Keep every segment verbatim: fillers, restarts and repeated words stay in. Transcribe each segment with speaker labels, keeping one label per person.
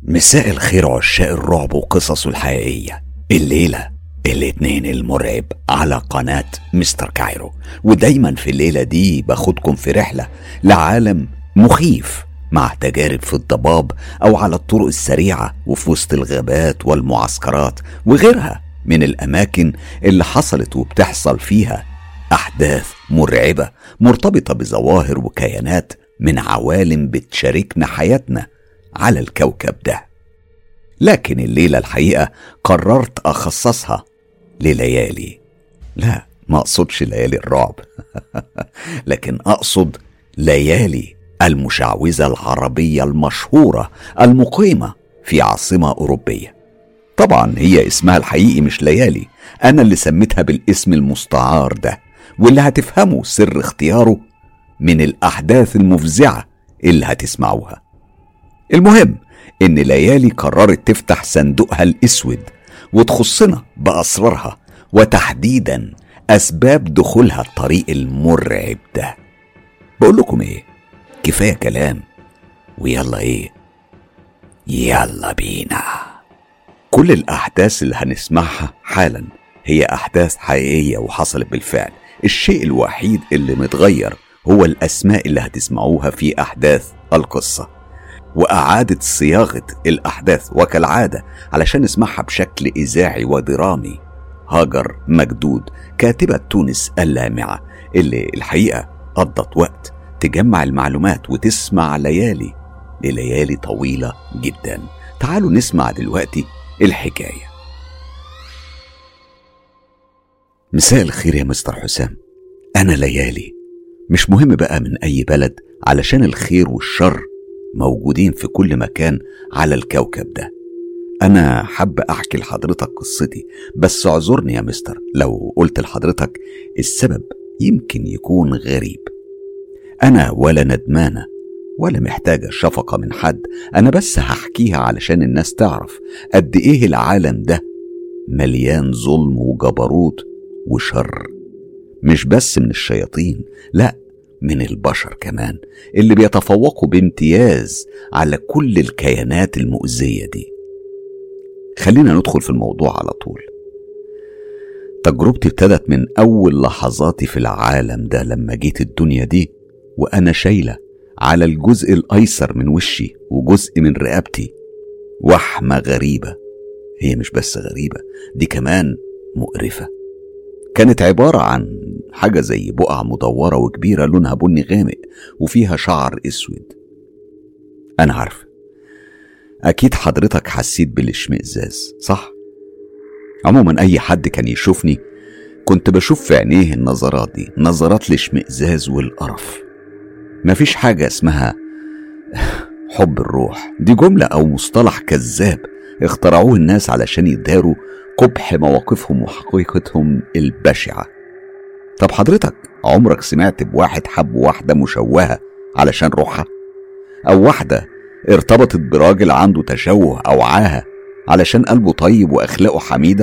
Speaker 1: مساء الخير عشاق الرعب وقصصه الحقيقية. الليلة الاثنين المرعب على قناة مستر كايرو، ودايما في الليلة دي باخدكم في رحلة لعالم مخيف مع تجارب في الضباب أو على الطرق السريعة وفي وسط الغابات والمعسكرات وغيرها من الأماكن اللي حصلت وبتحصل فيها أحداث مرعبة مرتبطة بظواهر وكيانات من عوالم بتشاركنا حياتنا على الكوكب ده. لكن الليلة الحقيقة قررت أخصصها لليالي، لا ما أقصدش ليالي الرعب لكن أقصد ليالي المشعوذة العربية المشهورة المقيمة في عاصمة أوروبية. طبعا هي اسمها الحقيقي مش ليالي، أنا اللي سميتها بالاسم المستعار ده، واللي هتفهموا سر اختياره من الأحداث المفزعة اللي هتسمعوها. المهم إن ليالي قررت تفتح صندوقها الأسود وتخصنا بأسرارها، وتحديدا أسباب دخولها الطريق المرعب ده. بقول لكم إيه، كفاية كلام ويلا إيه، يلا بينا. كل الأحداث اللي هنسمعها حالا هي أحداث حقيقية وحصلت بالفعل. الشيء الوحيد اللي متغير هو الأسماء اللي هتسمعوها في أحداث القصة، وأعادة صياغة الأحداث وكالعادة علشان نسمعها بشكل إذاعي ودرامي هاجر مجدود، كاتبة تونس اللامعة، اللي الحقيقة قضت وقت تجمع المعلومات وتسمع ليالي لليالي طويلة جدا. تعالوا نسمع دلوقتي الحكاية. مساء الخير يا مستر حسام، أنا ليالي، مش مهم بقى من أي بلد، علشان الخير والشر موجودين في كل مكان على الكوكب ده. أنا حابة أحكي لحضرتك قصتي، بس اعذرني يا مستر لو قلت لحضرتك السبب يمكن يكون غريب. أنا ولا ندمانة ولا محتاجة شفقة من حد، أنا بس هحكيها علشان الناس تعرف قد إيه العالم ده مليان ظلم وجبروت وشر، مش بس من الشياطين، لأ من البشر كمان، اللي بيتفوقوا بامتياز على كل الكيانات المؤذية دي. خلينا ندخل في الموضوع على طول. تجربتي ابتدت من أول لحظاتي في العالم ده، لما جيت الدنيا دي وأنا شايلة على الجزء الأيسر من وشي وجزء من رقبتي وحمة غريبة. هي مش بس غريبة، دي كمان مقرفة. كانت عبارة عن حاجة زي بقعة مدورة وكبيرة لونها بني غامق وفيها شعر اسود. انا عارف اكيد حضرتك حسيت بالاشمئزاز، صح؟ عموما اي حد كان يشوفني كنت بشوف في عينيه النظرات دي، نظرات الاشمئزاز والقرف. مفيش حاجة اسمها حب الروح، دي جملة او مصطلح كذاب اخترعوه الناس علشان يداروا قبح مواقفهم وحقيقتهم البشعة. طب حضرتك عمرك سمعت بواحد حب واحدة مشوهة علشان روحها؟ أو واحدة ارتبطت براجل عنده تشوه أو عاهة علشان قلبه طيب وأخلاقه حميدة؟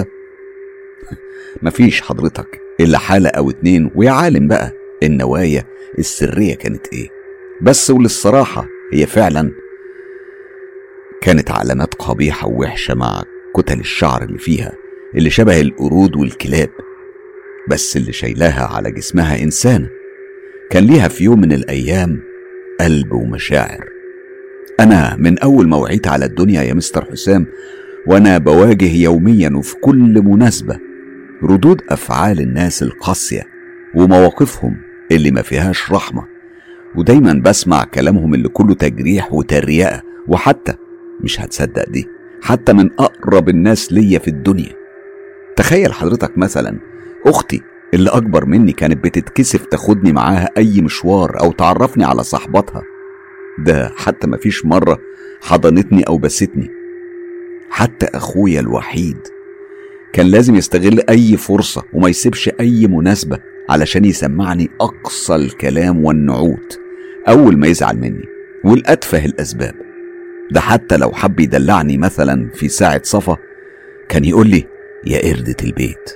Speaker 1: مفيش حضرتك إلا حالة أو اتنين، ويا عالم بقى النوايا السرية كانت إيه. بس وللصراحة هي فعلا كانت علامات قبيحة ووحشة، مع كتل الشعر اللي فيها اللي شبه القرود والكلاب، بس اللي شايلاها على جسمها إنسان كان ليها في يوم من الأيام قلب ومشاعر. أنا من أول ما وعيت على الدنيا يا مستر حسام وأنا بواجه يوميا وفي كل مناسبة ردود أفعال الناس القاسية ومواقفهم اللي ما فيهاش رحمة، ودايما بسمع كلامهم اللي كله تجريح وتريقة، وحتى مش هتصدق دي حتى من أقرب الناس ليا في الدنيا. تخيل حضرتك مثلا أختي اللي أكبر مني كانت بتتكسف تاخدني معاها أي مشوار أو تعرفني على صاحباتها، ده حتى مفيش مرة حضنتني أو بستني. حتى أخويا الوحيد كان لازم يستغل أي فرصة وما يسيبش أي مناسبة علشان يسمعني أقصى الكلام والنعوت أول ما يزعل مني، والأتفه الأسباب. ده حتى لو حب يدلعني مثلا في ساعة صفا كان يقول لي يا قردة البيت.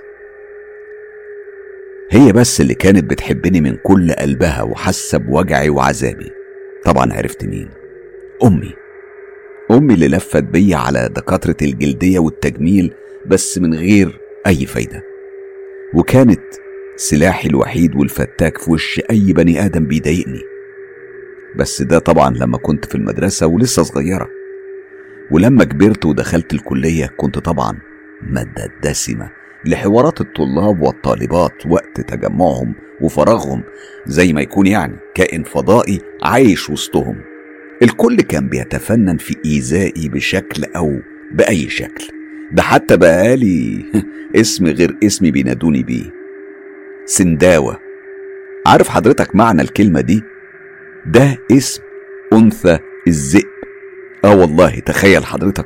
Speaker 1: هي بس اللي كانت بتحبني من كل قلبها وحاسة بوجعي وعذابي. طبعا عرفت مين؟ أمي. أمي اللي لفت بيا على دكاترة الجلدية والتجميل بس من غير أي فايدة، وكانت سلاحي الوحيد والفتاك في وش أي بني آدم بيضايقني. بس ده طبعا لما كنت في المدرسة ولسه صغيرة، ولما كبرت ودخلت الكلية كنت طبعا مادة دسمة لحوارات الطلاب والطالبات وقت تجمعهم وفراغهم، زي ما يكون يعني كائن فضائي عايش وسطهم. الكل كان بيتفنن في إيذائي بشكل أو بأي شكل. ده حتى بقالي اسم غير اسمي بينادوني بيه، سنداوة. عارف حضرتك معنى الكلمة دي؟ ده اسم أنثى الذئب. آه والله تخيل حضرتك.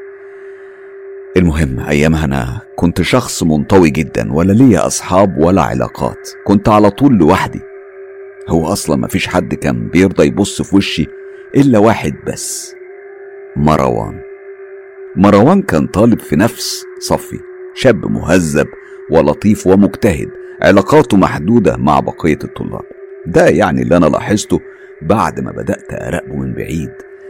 Speaker 1: المهم أيامها أنا كنت شخص منطوي جدا، ولا ليا أصحاب ولا علاقات، كنت على طول لوحدي. هو أصلا مفيش حد كان بيرضى يبص في وشي إلا واحد بس، مروان. مروان كان طالب في نفس صفي، شاب مهذب ولطيف ومجتهد، علاقاته محدودة مع بقية الطلاب. ده يعني اللي أنا لاحظته بعد ما بدأت أراقبه من بعيد.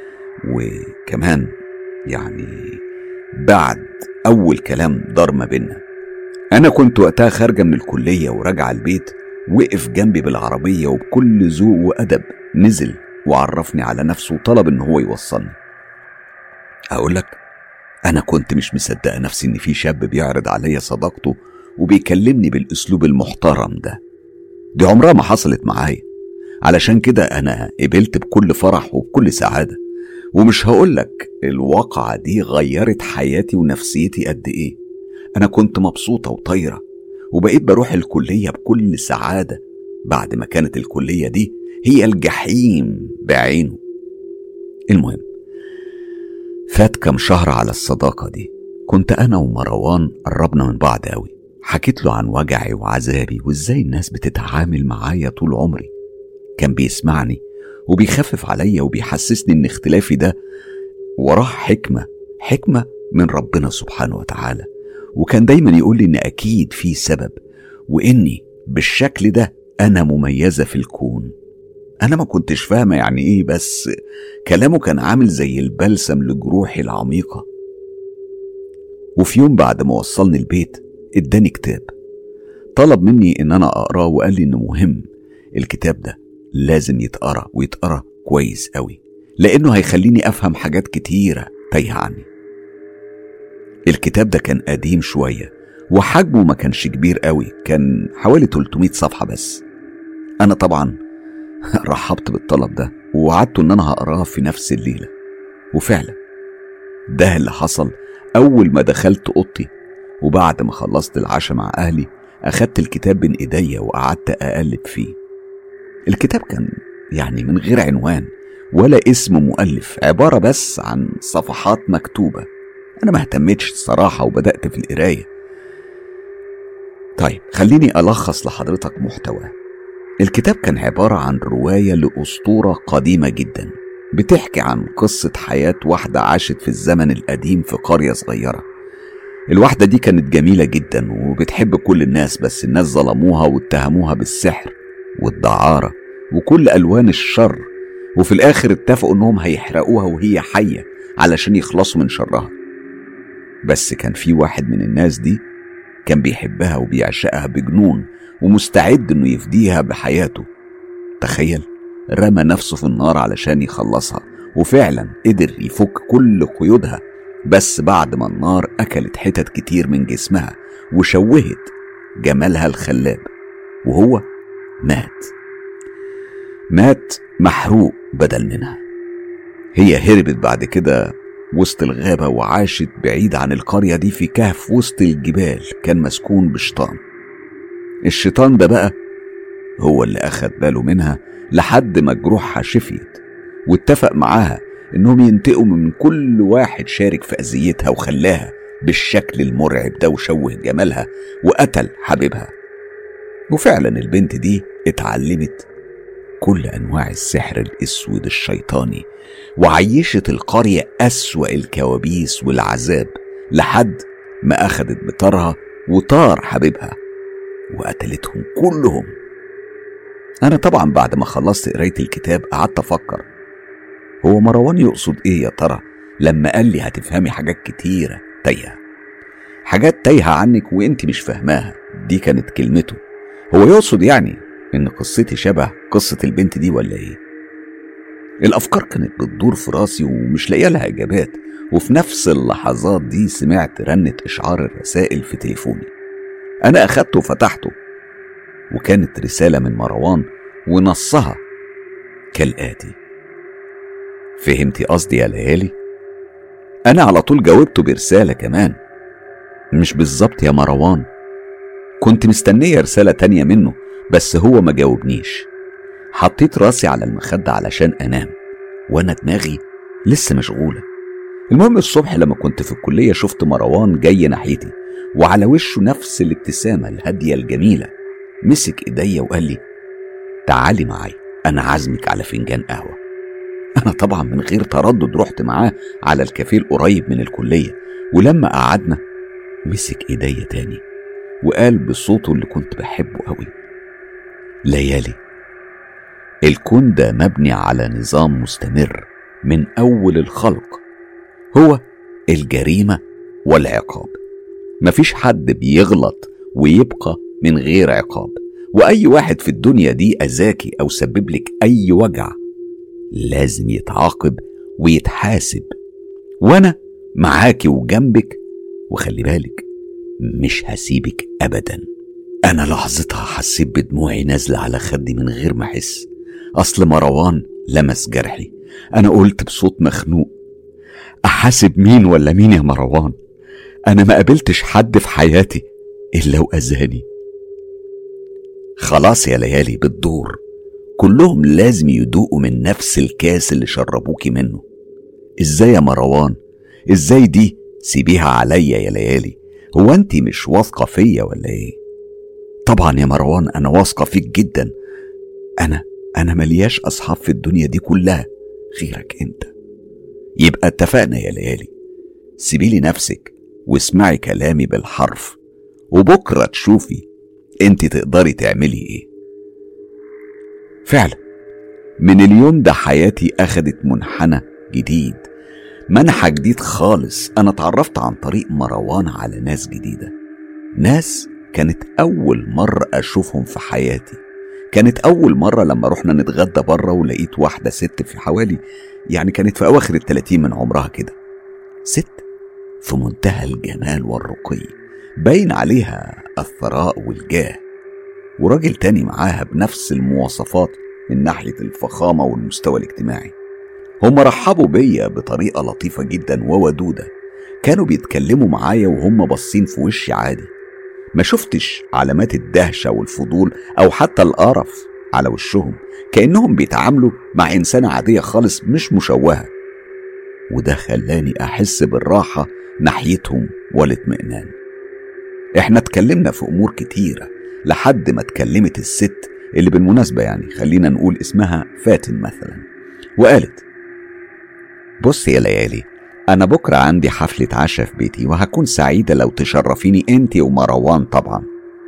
Speaker 1: وكمان يعني بعد أول كلام دار ما بينا، أنا كنت وقتها خارجة من الكلية وراجعة البيت، وقف جنبي بالعربية وبكل ذوق وأدب نزل وعرفني على نفسه وطلب إن هو يوصلني. أقولك أنا كنت مش مصدقة نفسي إن في شاب بيعرض عليا صداقته وبيكلمني بالأسلوب المحترم ده. دي عمرها ما حصلت معايا، علشان كده أنا قبلت بكل فرح وبكل سعادة. ومش هقولك الواقعة دي غيرت حياتي ونفسيتي قد إيه. أنا كنت مبسوطة وطايرة، وبقيت بروح الكلية بكل سعادة بعد ما كانت الكلية دي هي الجحيم بعينه. المهم فات كم شهر على الصداقة دي. كنت أنا ومروان قربنا من بعض قوي. حكيت له عن وجعي وعذابي وإزاي الناس بتتعامل معايا طول عمري. كان بيسمعني وبيخفف عليا وبيحسسني إن اختلافي ده وراه حكمة حكمة من ربنا سبحانه وتعالى. وكان دايما يقول لي إن أكيد في سبب، وإني بالشكل ده أنا مميزة في الكون. أنا ما كنتش فاهمة يعني إيه، بس كلامه كان عامل زي البلسم لجروحي العميقة. وفي يوم بعد ما وصلني البيت اداني كتاب، طلب مني إن أنا أقراه وقال لي إنه مهم. الكتاب ده لازم يتقرأ ويتقرأ كويس قوي، لأنه هيخليني أفهم حاجات كتيرة تايهة عني. الكتاب ده كان قديم شوية وحجمه ما كانش كبير قوي، كان حوالي ثلاثمائة صفحة بس. أنا طبعا رحبت بالطلب ده ووعدته إن أنا هقراه في نفس الليلة. وفعلا ده اللي حصل. أول ما دخلت أوضتي وبعد ما خلصت العشاء مع أهلي أخدت الكتاب بين إيديا وقعدت أقلب فيه. الكتاب كان يعني من غير عنوان ولا اسم مؤلف، عبارة بس عن صفحات مكتوبة. أنا ما اهتمتش الصراحة وبدأت في القراية. طيب خليني ألخص لحضرتك محتواه. الكتاب كان عبارة عن رواية لأسطورة قديمة جدا، بتحكي عن قصة حياة واحدة عاشت في الزمن القديم في قرية صغيرة. الواحدة دي كانت جميلة جدا وبتحب كل الناس، بس الناس ظلموها واتهموها بالسحر والدعارة وكل ألوان الشر، وفي الآخر اتفقوا انهم هيحرقوها وهي حية علشان يخلصوا من شرها. بس كان في واحد من الناس دي كان بيحبها وبيعشقها بجنون ومستعد انه يفديها بحياته. تخيل، رمى نفسه في النار علشان يخلصها، وفعلا قدر يفك كل قيودها، بس بعد ما النار أكلت حتت كتير من جسمها وشوهت جمالها الخلاب، وهو مات مات محروق بدل منها. هي هربت بعد كده وسط الغابة وعاشت بعيد عن القرية دي في كهف وسط الجبال كان مسكون بشيطان. الشيطان ده بقى هو اللي أخد باله منها لحد ما جروحها شفيت، واتفق معاها انهم ينتقموا من كل واحد شارك في أذيتها وخلاها بالشكل المرعب ده وشوه جمالها وقتل حبيبها. وفعلا البنت دي اتعلمت كل أنواع السحر الأسود الشيطاني، وعيشت القرية أسوأ الكوابيس والعذاب لحد ما أخدت بطارها وطار حبيبها وقتلتهم كلهم. أنا طبعا بعد ما خلصت قراية الكتاب قعدت أفكر، هو مروان يقصد إيه يا ترى لما قال لي هتفهمي حاجات كتيرة تايهة، حاجات تايهة عنك وانت مش فاهماها. دي كانت كلمته. هو يقصد يعني ان قصتي شبه قصة البنت دي ولا ايه؟ الافكار كانت بتدور في راسي ومش لاقيه لها اجابات، وفي نفس اللحظات دي سمعت رنة اشعار الرسائل في تليفوني. انا اخدته وفتحته، وكانت رسالة من مروان ونصها كالآتي: فهمتي قصدي يا ليالي؟ انا على طول جاوبته برسالة كمان: مش بالظبط يا مروان. كنت مستنية رسالة تانية منه بس هو ما جاوبنيش. حطيت راسي على المخدة علشان انام وانا دماغي لسه مشغولة. المهم الصبح لما كنت في الكلية شفت مروان جاي ناحيتي وعلى وشه نفس الابتسامة الهادية الجميلة. مسك ايديا وقال لي: تعالي معايا، انا عازمك على فنجان قهوة. انا طبعا من غير تردد رحت معاه على الكافيه القريب من الكلية، ولما قعدنا مسك ايديا تاني وقال بصوته اللي كنت بحبه قوي: ليالي، الكون ده مبني على نظام مستمر من اول الخلق، هو الجريمة والعقاب. مفيش حد بيغلط ويبقى من غير عقاب، واي واحد في الدنيا دي اذاكي او سبب لك اي وجع لازم يتعاقب ويتحاسب، وانا معاكي وجنبك، وخلي بالك مش هسيبك ابدا. انا لحظتها حسيت بدموعي نازله على خدي من غير ما احس. اصل مروان لمس جرحي. انا قلت بصوت مخنوق: احاسب مين ولا مين يا مروان؟ انا ما قابلتش حد في حياتي الا واذاني. خلاص يا ليالي، بتدور، كلهم لازم يدوقوا من نفس الكاس اللي شربوكي منه. ازاي يا مروان؟ ازاي دي؟ سيبيها عليا يا ليالي. هو انتي مش واثقة فيا ولا ايه؟ طبعا يا مروان انا واثقة فيك جدا. انا انا ملياش اصحاب في الدنيا دي كلها غيرك انت. يبقى اتفقنا يا ليالي، سيبيلي نفسك واسمعي كلامي بالحرف، وبكرة تشوفي انتي تقدري تعملي ايه. فعلا من اليوم ده حياتي اخدت منحنى جديد، منحى جديد خالص. انا اتعرفت عن طريق مروان على ناس جديدة، ناس كانت اول مرة اشوفهم في حياتي. كانت اول مرة لما رحنا نتغدى بره ولقيت واحدة ست في حوالي يعني كانت في اواخر التلاتين من عمرها كده، ست في منتهى الجمال والرقي، باين عليها الثراء والجاه، وراجل تاني معاها بنفس المواصفات من ناحية الفخامة والمستوى الاجتماعي. هم رحبوا بيا بطريقة لطيفة جدا وودودة. كانوا بيتكلموا معايا وهم باصين في وشي عادي. ما شفتش علامات الدهشة والفضول أو حتى القرف على وشهم، كأنهم بيتعاملوا مع إنسانة عادية خالص مش مشوهة. وده خلاني أحس بالراحة ناحيتهم والاطمئنان. إحنا اتكلمنا في أمور كتيرة لحد ما اتكلمت الست اللي بالمناسبة يعني خلينا نقول اسمها فاتن مثلا، وقالت: بص يا ليالي، أنا بكرة عندي حفلة عشاء في بيتي وهكون سعيدة لو تشرفيني أنتي ومروان طبعا.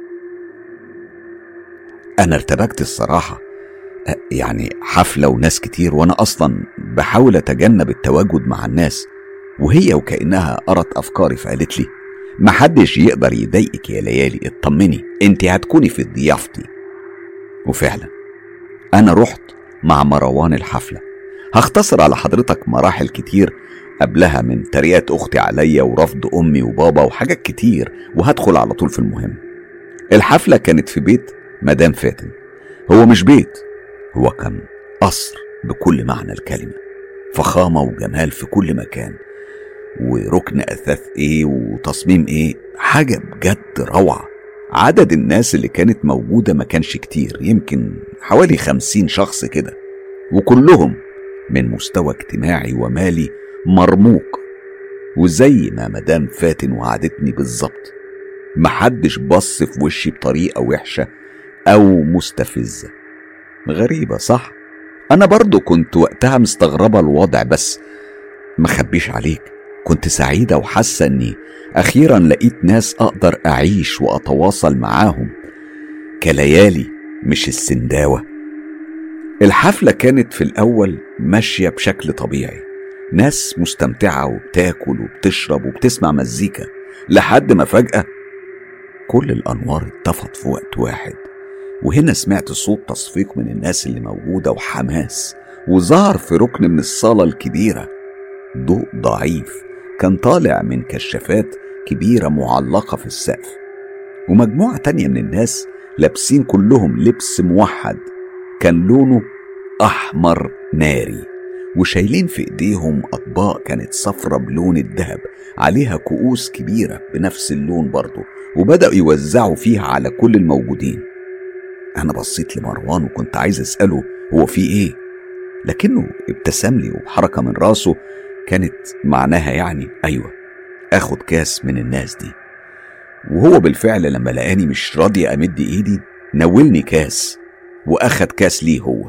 Speaker 1: أنا ارتبكت الصراحة، يعني حفلة وناس كتير وأنا أصلا بحاول أتجنب التواجد مع الناس، وهي وكأنها قرت أفكاري فقالت لي: محدش يقدر يضايقك يا ليالي، اطمني انتي هتكوني في ضيافتي. وفعلا أنا رحت مع مروان الحفلة. هختصر على حضرتك مراحل كتير قبلها من تريقة أختي عليا ورفض أمي وبابا وحاجات كتير، وهدخل على طول في المهم. الحفلة كانت في بيت مدام فاتن. هو مش بيت، هو كان قصر بكل معنى الكلمة، فخامة وجمال في كل مكان، وركن أثاث ايه وتصميم ايه، حاجة بجد روعة. عدد الناس اللي كانت موجودة ما كانش كتير، يمكن حوالي خمسين شخص كده، وكلهم من مستوى اجتماعي ومالي مرموق. وزي ما مدام فاتن وعدتني بالظبط، محدش بص في وشي بطريقة وحشة أو مستفزة. غريبة صح؟ أنا برضو كنت وقتها مستغربة الوضع، بس مخبيش عليك كنت سعيدة وحاسة أني أخيرا لقيت ناس أقدر أعيش وأتواصل معاهم كليالي مش السنداوة. الحفلة كانت في الأول ماشية بشكل طبيعي، ناس مستمتعة وبتاكل وبتشرب وبتسمع مزيكا، لحد ما فجأة كل الأنوار اتطفت في وقت واحد. وهنا سمعت صوت تصفيق من الناس اللي موجودة وحماس، وظهر في ركن من الصالة الكبيرة ضوء ضعيف كان طالع من كشافات كبيرة معلقة في السقف، ومجموعة تانية من الناس لابسين كلهم لبس موحد كان لونه أحمر ناري، وشايلين في ايديهم أطباق كانت صفرة بلون الذهب عليها كؤوس كبيرة بنفس اللون برضو، وبدأوا يوزعوا فيها على كل الموجودين. أنا بصيت لمروان وكنت عايز أسأله هو في إيه، لكنه ابتسم لي وبحركة من راسه كانت معناها يعني أيوة أخد كاس من الناس دي. وهو بالفعل لما لقاني مش راضي أمد إيدي نولني كاس وأخد كاس ليه هو.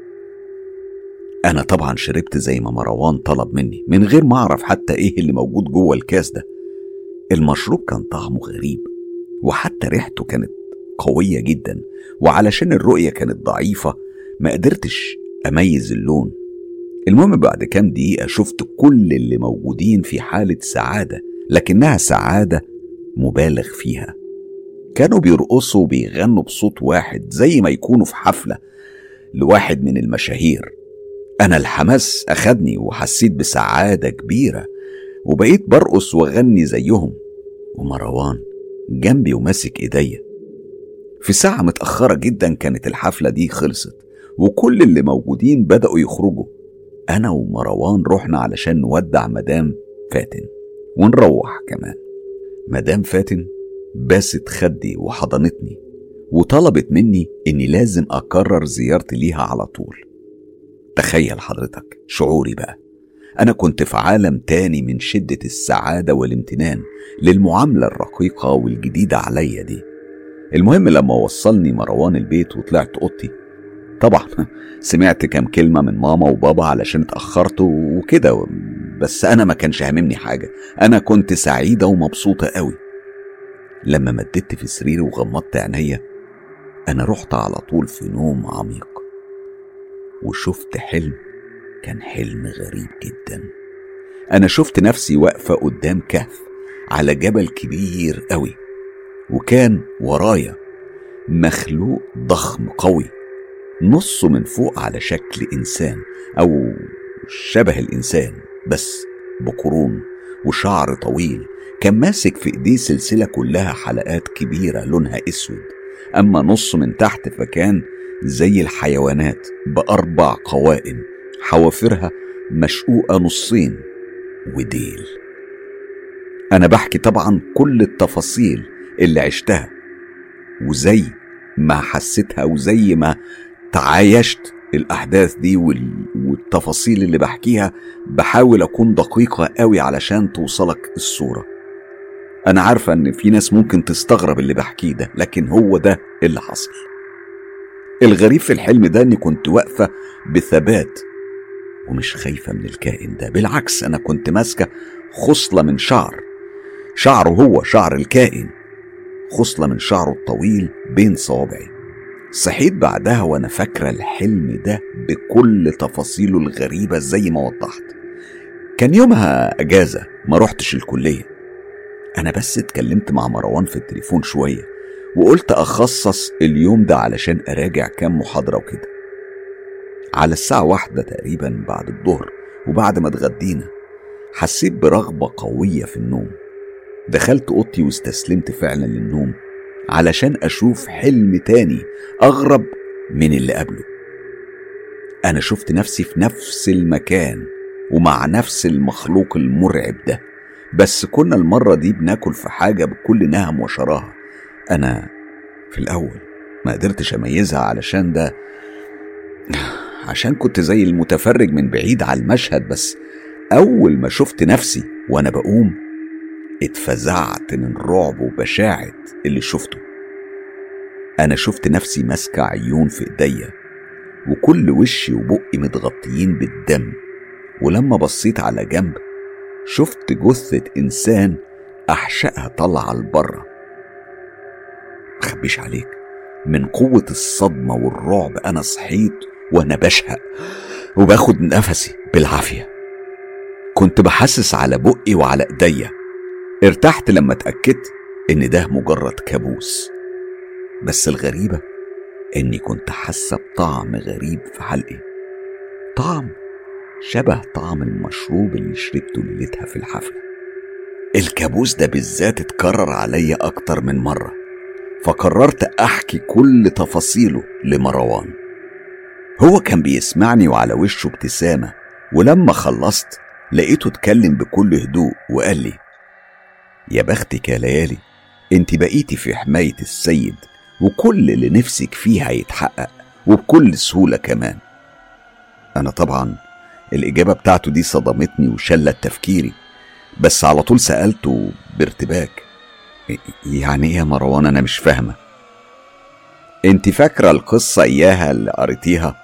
Speaker 1: أنا طبعا شربت زي ما مروان طلب مني من غير ما أعرف حتى إيه اللي موجود جوه الكاس ده. المشروب كان طعمه غريب وحتى ريحته كانت قوية جدا، وعلشان الرؤية كانت ضعيفة ما قدرتش أميز اللون. المهم بعد كام دقيقة شفت كل اللي موجودين في حالة سعادة، لكنها سعادة مبالغ فيها. كانوا بيرقصوا وبيغنوا بصوت واحد زي ما يكونوا في حفلة لواحد من المشاهير. أنا الحماس أخدني وحسيت بسعادة كبيرة وبقيت برقص وغني زيهم، ومروان جنبي وماسك إيديا. في ساعة متأخرة جدا كانت الحفلة دي خلصت وكل اللي موجودين بدأوا يخرجوا. أنا ومروان رحنا علشان نودع مدام فاتن ونروح كمان. مدام فاتن باست خدي وحضنتني وطلبت مني إني لازم أكرر زيارتي ليها على طول. تخيل حضرتك شعوري بقى، أنا كنت في عالم تاني من شدة السعادة والامتنان للمعاملة الرقيقة والجديدة عليا دي. المهم لما وصلني مروان البيت وطلعت أوضتي، طبعا سمعت كام كلمة من ماما وبابا علشان اتأخرت وكده، بس أنا ما كانش هاممني حاجة، أنا كنت سعيدة ومبسوطة قوي. لما مددت في سريري وغمضت عينيا أنا رحت على طول في نوم عميق، وشفت حلم كان حلم غريب جدا. أنا شفت نفسي واقفة قدام كهف على جبل كبير قوي، وكان ورايا مخلوق ضخم قوي نصه من فوق على شكل إنسان أو شبه الإنسان بس بقرون وشعر طويل، كان ماسك في إيديه سلسلة كلها حلقات كبيرة لونها أسود، أما نص من تحت فكان زي الحيوانات بأربع قوائم حوافرها مشقوقة نصين وديل. أنا بحكي طبعا كل التفاصيل اللي عشتها وزي ما حسيتها وزي ما تعايشت الأحداث دي والتفاصيل اللي بحكيها، بحاول أكون دقيقة قوي علشان توصلك الصورة. أنا عارفة أن في ناس ممكن تستغرب اللي بحكيه ده، لكن هو ده اللي حصل. الغريب في الحلم ده أني كنت واقفة بثبات ومش خايفة من الكائن ده، بالعكس أنا كنت ماسكة خصلة من شعر شعره هو شعر الكائن، خصلة من شعره الطويل بين صوابعي. صحيت بعدها وأنا فاكرة الحلم ده بكل تفاصيله الغريبة زي ما وضحت. كان يومها أجازة ما رحتش الكلية، أنا بس اتكلمت مع مروان في التليفون شوية وقلت أخصص اليوم ده علشان أراجع كام محاضرة وكده. على الساعة واحدة تقريبا بعد الظهر وبعد ما اتغدينا حسيت برغبة قوية في النوم. دخلت أوضتي واستسلمت فعلا للنوم علشان أشوف حلم تاني أغرب من اللي قبله. أنا شفت نفسي في نفس المكان ومع نفس المخلوق المرعب ده، بس كنا المرة دي بناكل في حاجة بكل نهم وشراهة. أنا في الأول ما قدرتش أميزها علشان ده عشان كنت زي المتفرج من بعيد على المشهد، بس أول ما شفت نفسي وأنا بقوم اتفزعت من رعب وبشاعة اللي شفته. أنا شفت نفسي ماسكة عيون في إيديا وكل وشي وبقي متغطيين بالدم، ولما بصيت على جنب شفت جثة إنسان أحشائها طلع لبره. مخبيش عليك، من قوة الصدمة والرعب أنا صحيت وأنا بشهق وباخد نفسي بالعافية. كنت بحسس على بقي وعلى ايديا. ارتحت لما اتأكدت ان ده مجرد كابوس، بس الغريبة اني كنت حاسة بطعم غريب في حلقي، طعم شبه طعم المشروب اللي شربته ليلتها في الحفلة. الكابوس ده بالذات اتكرر عليا اكتر من مرة، فقررت احكي كل تفاصيله لمروان. هو كان بيسمعني وعلى وشه ابتسامة، ولما خلصت لقيته اتكلم بكل هدوء وقال لي: يا بختك يا ليالي، انت بقيتي في حماية السيد، وكل اللي نفسك فيه هيتحقق وبكل سهولة كمان. انا طبعا الاجابة بتاعته دي صدمتني وشلت تفكيري، بس على طول سألته بارتباك: يعني ايه يا مروان؟ انا مش فاهمة. انت فاكرة القصة اياها اللي قريتيها؟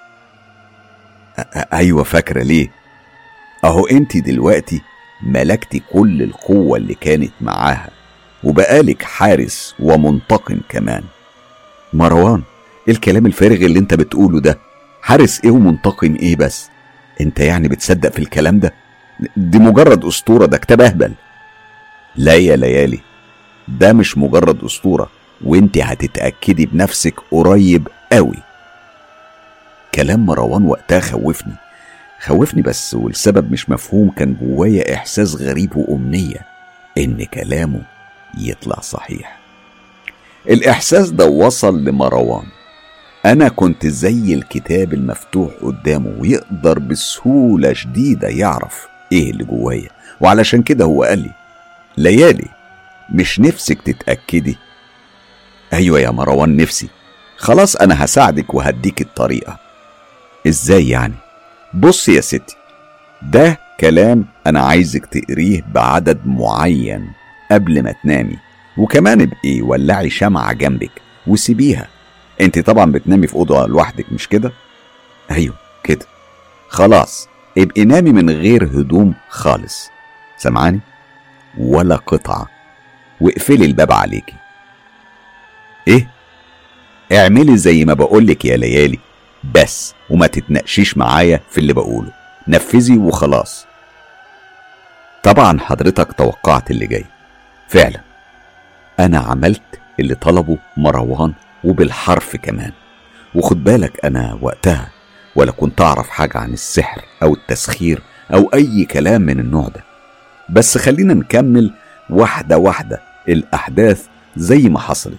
Speaker 1: ايوه فاكرة. ليه؟ اهو انت دلوقتي ملكتي كل القوة اللي كانت معاها، وبقالك حارس ومنتقم كمان. مروان، ايه الكلام الفارغ اللي انت بتقوله ده؟ حارس ايه ومنتقم ايه بس؟ انت يعني بتصدق في الكلام ده؟ دي مجرد اسطورة، ده كتاب اهبل. لا يا ليالي، ده مش مجرد اسطورة، وانت هتتأكدي بنفسك قريب قوي. كلام مروان وقتها خوفني خوفني بس والسبب مش مفهوم. كان جوايا احساس غريب وامنية ان كلامه يطلع صحيح. الاحساس ده وصل لمروان. انا كنت زي الكتاب المفتوح قدامه، ويقدر بسهولة شديدة يعرف ايه اللي جوايا، وعلشان كده هو قال لي: ليالي، مش نفسك تتأكدي؟ ايوه يا مروان، نفسي. خلاص انا هساعدك وهديك الطريقة. ازاي يعني؟ بص يا ستي، ده كلام انا عايزك تقريه بعدد معين قبل ما تنامي، وكمان ابقي ولعي شمعة جنبك وسيبيها. انت طبعا بتنامي في اوضه لوحدك مش كده؟ ايوه كده. خلاص ابقي نامي من غير هدوم خالص، سمعاني؟ ولا قطعة، واقفلي الباب عليكي. ايه؟ اعملي زي ما بقولك يا ليالي بس، وما تتناقشيش معايا في اللي بقوله، نفذي وخلاص. طبعا حضرتك توقعت اللي جاي. فعلا انا عملت اللي طلبه مروان وبالحرف كمان. وخد بالك انا وقتها ولا كنت اعرف حاجة عن السحر او التسخير او اي كلام من النوع ده. بس خلينا نكمل واحدة واحدة الاحداث زي ما حصلت.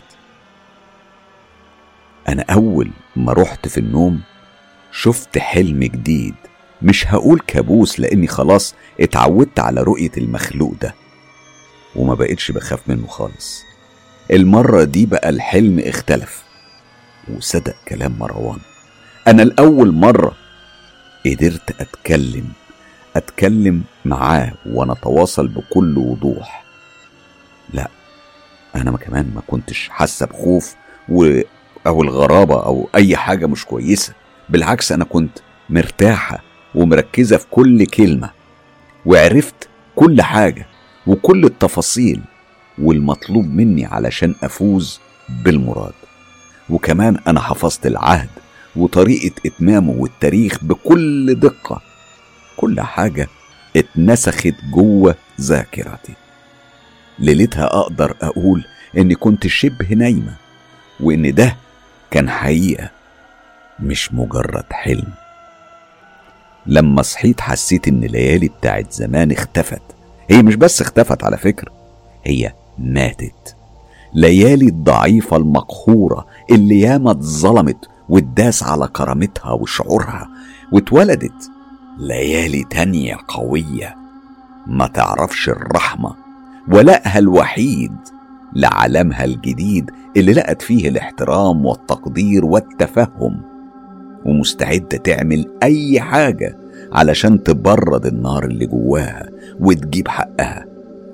Speaker 1: انا اول ما رحت في النوم شفت حلم جديد، مش هقول كابوس لاني خلاص اتعودت على رؤية المخلوق ده وما بقتش بخاف منه خالص. المرة دي بقى الحلم اختلف وصدق كلام مروان. انا الاول مرة قدرت اتكلم اتكلم معاه ونتواصل بكل وضوح. لا انا ما كمان ما كنتش حاسة بخوف و... او الغرابة او اي حاجة مش كويسة، بالعكس انا كنت مرتاحة ومركزة في كل كلمة، وعرفت كل حاجة وكل التفاصيل والمطلوب مني علشان افوز بالمراد. وكمان انا حفظت العهد وطريقة اتمامه والتاريخ بكل دقة. كل حاجة اتنسخت جوه ذاكرتي. ليلتها اقدر اقول اني كنت شبه نايمة، وان ده كان حقيقة مش مجرد حلم. لما صحيت حسيت ان ليالي بتاعت زمان اختفت. هي مش بس اختفت على فكرة، هي ماتت. ليالي الضعيفة المقهورة اللي ياما اتظلمت واتداس على كرامتها وشعورها، واتولدت ليالي تانية قوية ما تعرفش الرحمة، ولقها الوحيد لعالمها الجديد اللي لقت فيه الاحترام والتقدير والتفهم، ومستعدة تعمل أي حاجة علشان تبرد النار اللي جواها وتجيب حقها.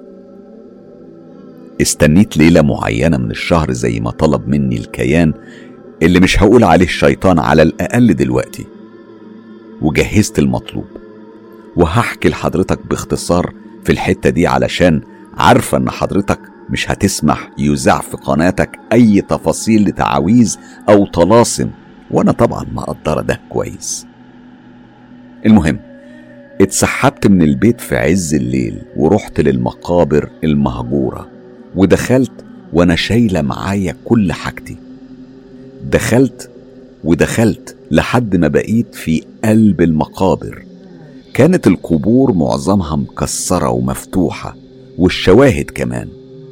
Speaker 1: استنيت ليلة معينة من الشهر زي ما طلب مني الكيان اللي مش هقول عليه الشيطان على الأقل دلوقتي، وجهزت المطلوب. وهحكي لحضرتك باختصار في الحتة دي علشان عارفة ان حضرتك مش هتسمح يذاع في قناتك اي تفاصيل لتعاويذ او طلاسم، وانا طبعا مقدرة ده كويس. المهم اتسحبت من البيت في عز الليل ورحت للمقابر المهجورة، ودخلت وانا شايلة معايا كل حاجتي. دخلت ودخلت لحد ما بقيت في قلب المقابر. كانت القبور معظمها مكسرة ومفتوحة، والشواهد كمان.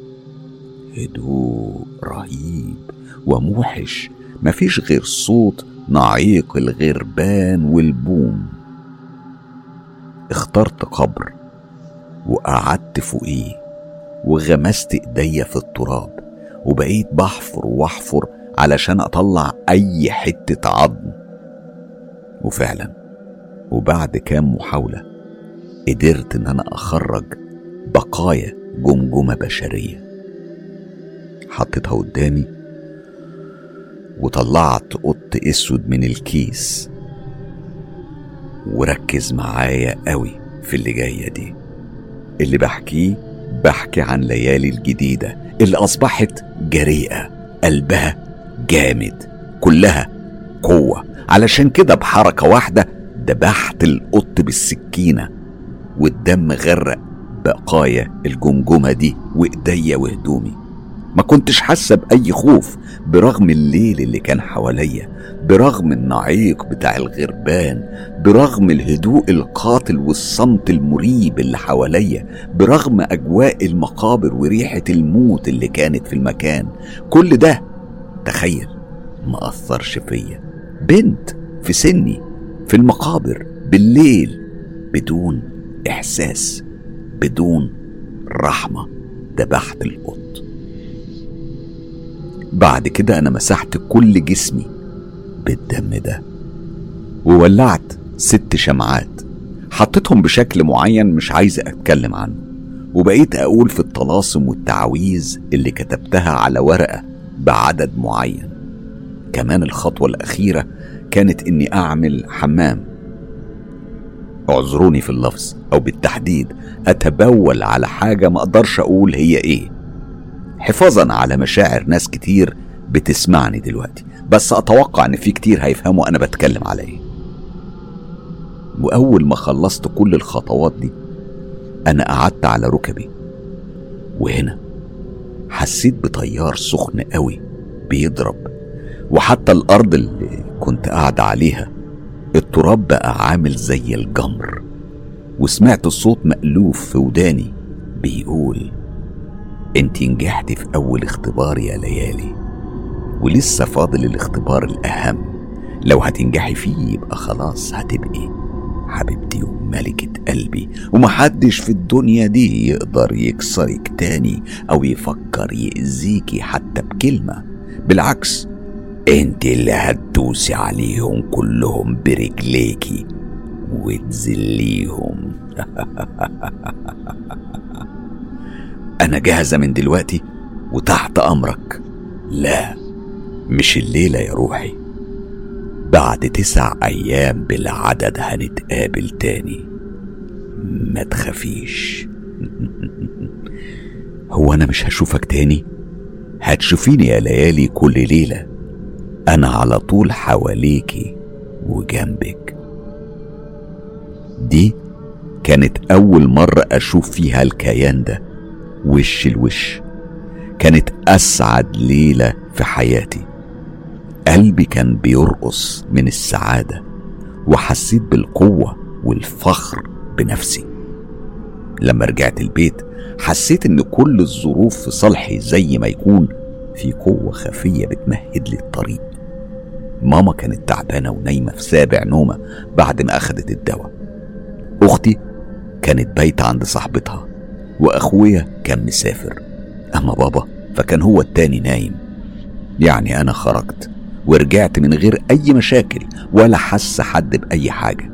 Speaker 1: هدوء رهيب وموحش، مفيش غير صوت نعيق الغربان والبوم. اخترت قبر وقعدت فوقيه وغمست ايديا في التراب، وبقيت بحفر واحفر علشان اطلع اي حتة عظم. وفعلا وبعد كام محاولة قدرت ان انا اخرج بقايا جمجمة بشرية. حطيتها قدامي وطلعت قط اسود من الكيس. وركز معايا قوي في اللي جاية دي. اللي بحكيه بحكي عن ليالي الجديدة اللي اصبحت جريئة، قلبها جامد، كلها قوة. علشان كده بحركة واحدة دبحت القط بالسكينة، والدم غرق بقايا الجمجمة دي وايديا وهدومي. ما كنتش حاسة بأي خوف برغم الليل اللي كان حواليا، برغم النعيق بتاع الغربان، برغم الهدوء القاتل والصمت المريب اللي حواليا، برغم أجواء المقابر وريحة الموت اللي كانت في المكان. كل ده تخيل ما أثرش فيا. بنت في سني في المقابر بالليل بدون إحساس، بدون رحمة، دبحت القط. بعد كده أنا مسحت كل جسمي بالدم ده، وولعت ست شمعات حطيتهم بشكل معين مش عايز أتكلم عنه، وبقيت أقول في الطلاسم والتعويذ اللي كتبتها على ورقة بعدد معين. كمان الخطوة الأخيرة كانت إني أعمل حمام، اعذروني في اللفظ، أو بالتحديد أتبول على حاجة ما أقدرش أقول هي إيه، حفاظا على مشاعر ناس كتير بتسمعني دلوقتي، بس أتوقع إن في كتير هيفهموا أنا بتكلم على إيه. وأول ما خلصت كل الخطوات دي أنا قعدت على ركبي، وهنا حسيت بتيار سخن قوي بيضرب، وحتى الأرض اللي كنت قاعد عليها التراب بقى عامل زي الجمر. وسمعت الصوت مألوف في وداني بيقول: انت نجحتي في أول اختبار يا ليالي، ولسه فاضل الاختبار الأهم. لو هتنجحي فيه يبقى خلاص هتبقي حبيبتي وملكة قلبي، ومحدش في الدنيا دي يقدر يكسرك تاني أو يفكر يأذيكي حتى بكلمة. بالعكس، انت اللي هتدوسي عليهم كلهم برجليكي وتذليهم. أنا جاهزة من دلوقتي وتحت أمرك. لا، مش الليلة يا روحي، بعد تسع أيام بالعدد هنتقابل تاني، ما تخافيش. هو أنا مش هشوفك تاني؟ هتشوفيني يا ليالي كل ليلة، أنا على طول حواليكي وجنبك. دي كانت أول مرة أشوف فيها الكيان ده وش الوش. كانت أسعد ليلة في حياتي. قلبي كان بيرقص من السعادة، وحسيت بالقوة والفخر بنفسي. لما رجعت البيت حسيت ان كل الظروف في صالحي، زي ما يكون في قوة خفية بتمهد لي الطريق. ماما كانت تعبانة ونايمة في سابع نومة بعد ما أخدت الدواء. أختي كانت بايتة عند صاحبتها، وأخويا كان مسافر، أما بابا فكان هو التاني نايم. يعني أنا خرجت ورجعت من غير أي مشاكل ولا حس حد بأي حاجة.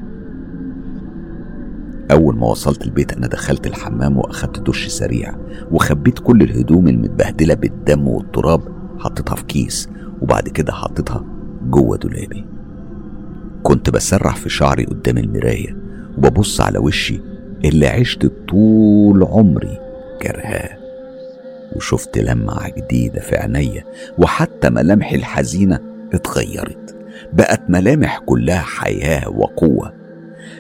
Speaker 1: أول ما وصلت البيت أنا دخلت الحمام وأخدت دش سريع، وخبيت كل الهدوم المتبهدلة بالدم والتراب، حطيتها في كيس، وبعد كده حطيتها جوه دولابي. كنت بسرح في شعري قدام المراية وببص على وشي اللي عشت طول عمري كرهاه، وشفت لمعة جديدة في عينيا، وحتى ملامحي الحزينة اتغيرت، بقت ملامح كلها حياة وقوة.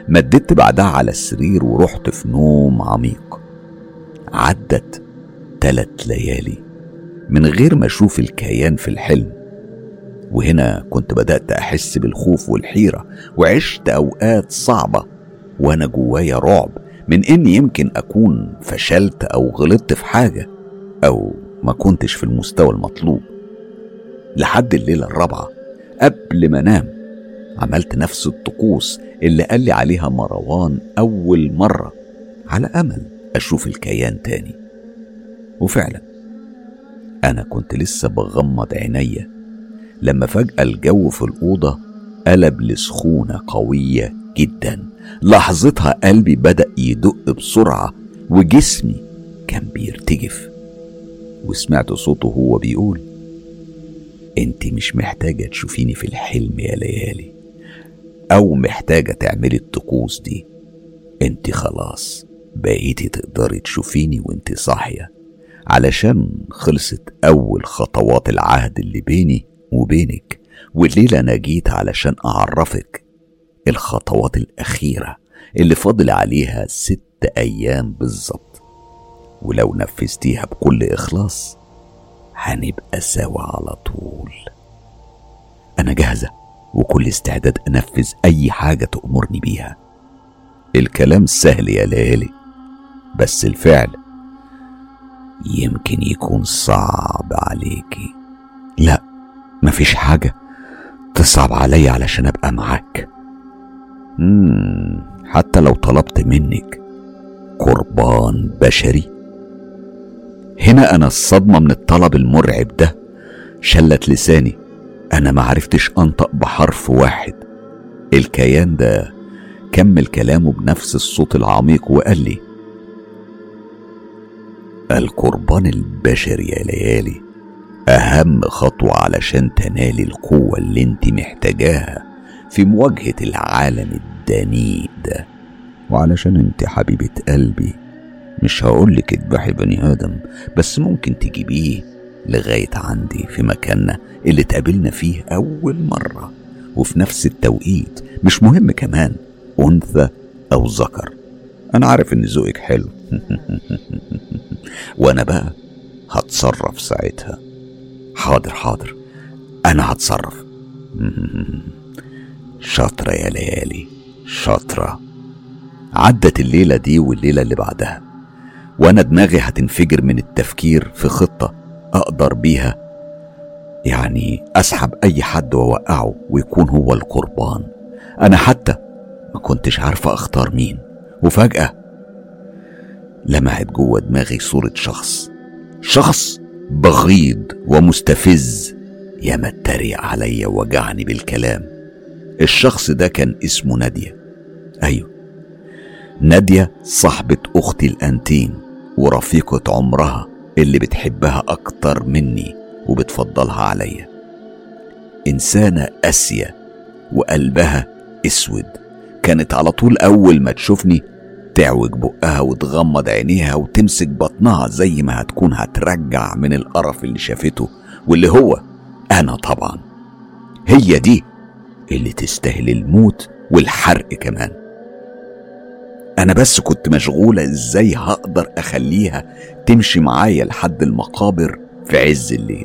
Speaker 1: مددت بعدها على السرير ورحت في نوم عميق. عدت تلات ليالي من غير ما اشوف الكيان في الحلم، وهنا كنت بدأت أحس بالخوف والحيرة، وعشت أوقات صعبة وأنا جوايا رعب من إني يمكن أكون فشلت أو غلطت في حاجة أو ما كنتش في المستوى المطلوب. لحد الليلة الرابعة قبل ما أنام عملت نفس الطقوس اللي قال لي عليها مروان أول مرة، على أمل أشوف الكيان تاني. وفعلا أنا كنت لسه بغمض عينيا لما فجأة الجو في الأوضة قلب لسخونة قوية جدا. لحظتها قلبي بدأ يدق بسرعة وجسمي كان بيرتجف، وسمعت صوته هو بيقول: انت مش محتاجة تشوفيني في الحلم يا ليالي، او محتاجة تعملي الطقوس دي. انت خلاص بقيتي تقدري تشوفيني وانت صاحية، علشان خلصت اول خطوات العهد اللي بيني وبينك، والليلة انا جيت علشان اعرفك الخطوات الاخيرة اللي فاضل عليها ست ايام بالظبط، ولو نفذتيها بكل اخلاص هنبقى سوا على طول. انا جاهزة وكل استعداد انفذ اي حاجة تأمرني بيها. الكلام سهل يا ليالي، بس الفعل يمكن يكون صعب عليكي. لا، مفيش حاجة تصعب علي علشان ابقى معاك. مم. حتى لو طلبت منك قربان بشري؟ هنا انا الصدمة من الطلب المرعب ده شلت لساني. انا ما عرفتش انطق بحرف واحد. الكيان ده كمل كلامه بنفس الصوت العميق وقال لي: القربان البشري يا ليالي اهم خطوة علشان تنالي القوة اللي انت محتاجاها في مواجهة العالم الدنيء ده. وعلشان انت حبيبة قلبي مش هقولك اذبحي بني ادم، بس ممكن تجيبيه لغاية عندي في مكاننا اللي تقابلنا فيه اول مرة، وفي نفس التوقيت. مش مهم كمان انثى او ذكر، انا عارف ان ذوقك حلو. وانا بقى هتصرف ساعتها. حاضر حاضر انا هتصرف. شاطرة يا ليالي شاطرة. عدت الليلة دي والليلة اللي بعدها وانا دماغي هتنفجر من التفكير في خطة اقدر بيها يعني اسحب اي حد واوقعه ويكون هو القربان. انا حتى ما كنتش عارفة اختار مين، وفجأة لمعت جوه دماغي صورة شخص شخص بغيض ومستفز ياما اتريق عليا ووجعني بالكلام. الشخص ده كان اسمه نادية. ايوه، نادية صاحبة اختي الانتيم ورفيقة عمرها اللي بتحبها اكتر مني وبتفضلها عليا. انسانة قاسية وقلبها اسود. كانت على طول اول ما تشوفني تعوج بقها وتغمض عينيها وتمسك بطنها زي ما هتكون هترجع من القرف اللي شافته، واللي هو انا طبعا. هي دي اللي تستاهل الموت والحرق كمان. انا بس كنت مشغولة ازاي هقدر اخليها تمشي معايا لحد المقابر في عز الليل.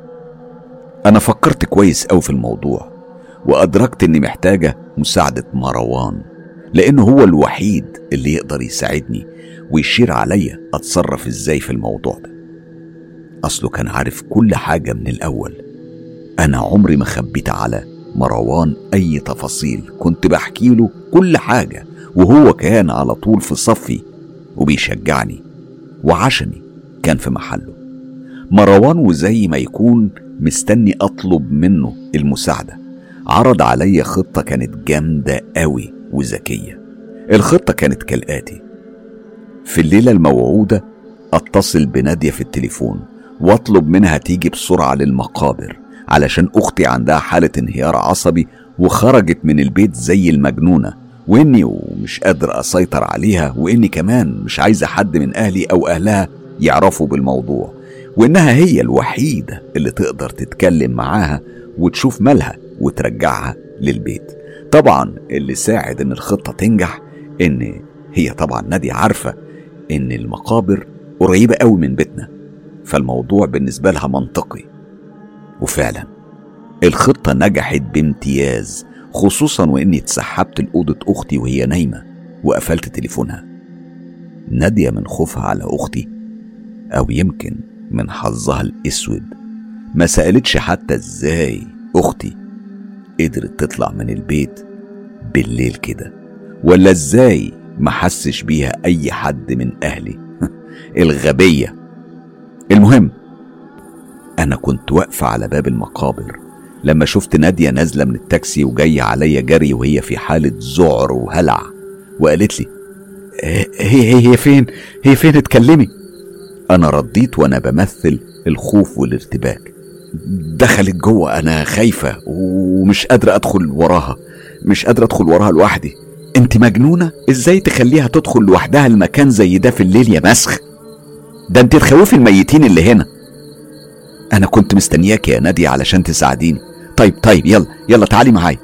Speaker 1: انا فكرت كويس اوي في الموضوع وادركت اني محتاجة مساعدة مروان، لانه هو الوحيد اللي يقدر يساعدني ويشير عليا اتصرف ازاي في الموضوع ده. اصله كان عارف كل حاجة من الاول. انا عمري ما خبيت على مروان اي تفاصيل، كنت بحكي له كل حاجة وهو كان على طول في صفي وبيشجعني، وعشمي كان في محله. مروان وزي ما يكون مستني اطلب منه المساعدة عرض عليا خطة كانت جامدة قوي وذكية. الخطة كانت كالآتي: في الليلة الموعودة اتصل بنادية في التليفون واطلب منها تيجي بسرعة للمقابر علشان اختي عندها حالة انهيار عصبي وخرجت من البيت زي المجنونة، واني ومش قادر اسيطر عليها، واني كمان مش عايزة حد من اهلي او اهلها يعرفوا بالموضوع، وانها هي الوحيدة اللي تقدر تتكلم معاها وتشوف مالها وترجعها للبيت. طبعا اللي ساعد ان الخطة تنجح ان هي طبعا نادية عارفة ان المقابر قريبة قوي من بيتنا، فالموضوع بالنسبة لها منطقي. وفعلا الخطة نجحت بامتياز، خصوصا واني اتسحبت لأوضة اختي وهي نايمة وقفلت تليفونها. نادية من خوفها على اختي او يمكن من حظها الاسود ما سألتش حتى ازاي اختي قدرت تطلع من البيت بالليل كده، ولا ازاي ما حسش بيها اي حد من اهلي. الغبية. المهم انا كنت واقفة على باب المقابر لما شفت نادية نازلة من التاكسي وجاية عليا جري وهي في حالة ذعر وهلع، وقالت لي هي هي هي فين هي فين اتكلمي. انا رديت وانا بمثل الخوف والارتباك. دخلت جوه، انا خايفة ومش قادرة ادخل وراها مش قادرة ادخل وراها لوحدي. انت مجنونة؟ ازاي تخليها تدخل لوحدها المكان زي ده في الليل يا مسخ؟ ده انت تخوفي الميتين اللي هنا. انا كنت مستنياك يا نادية علشان تساعديني. طيب طيب يلا يلا تعالي معايا.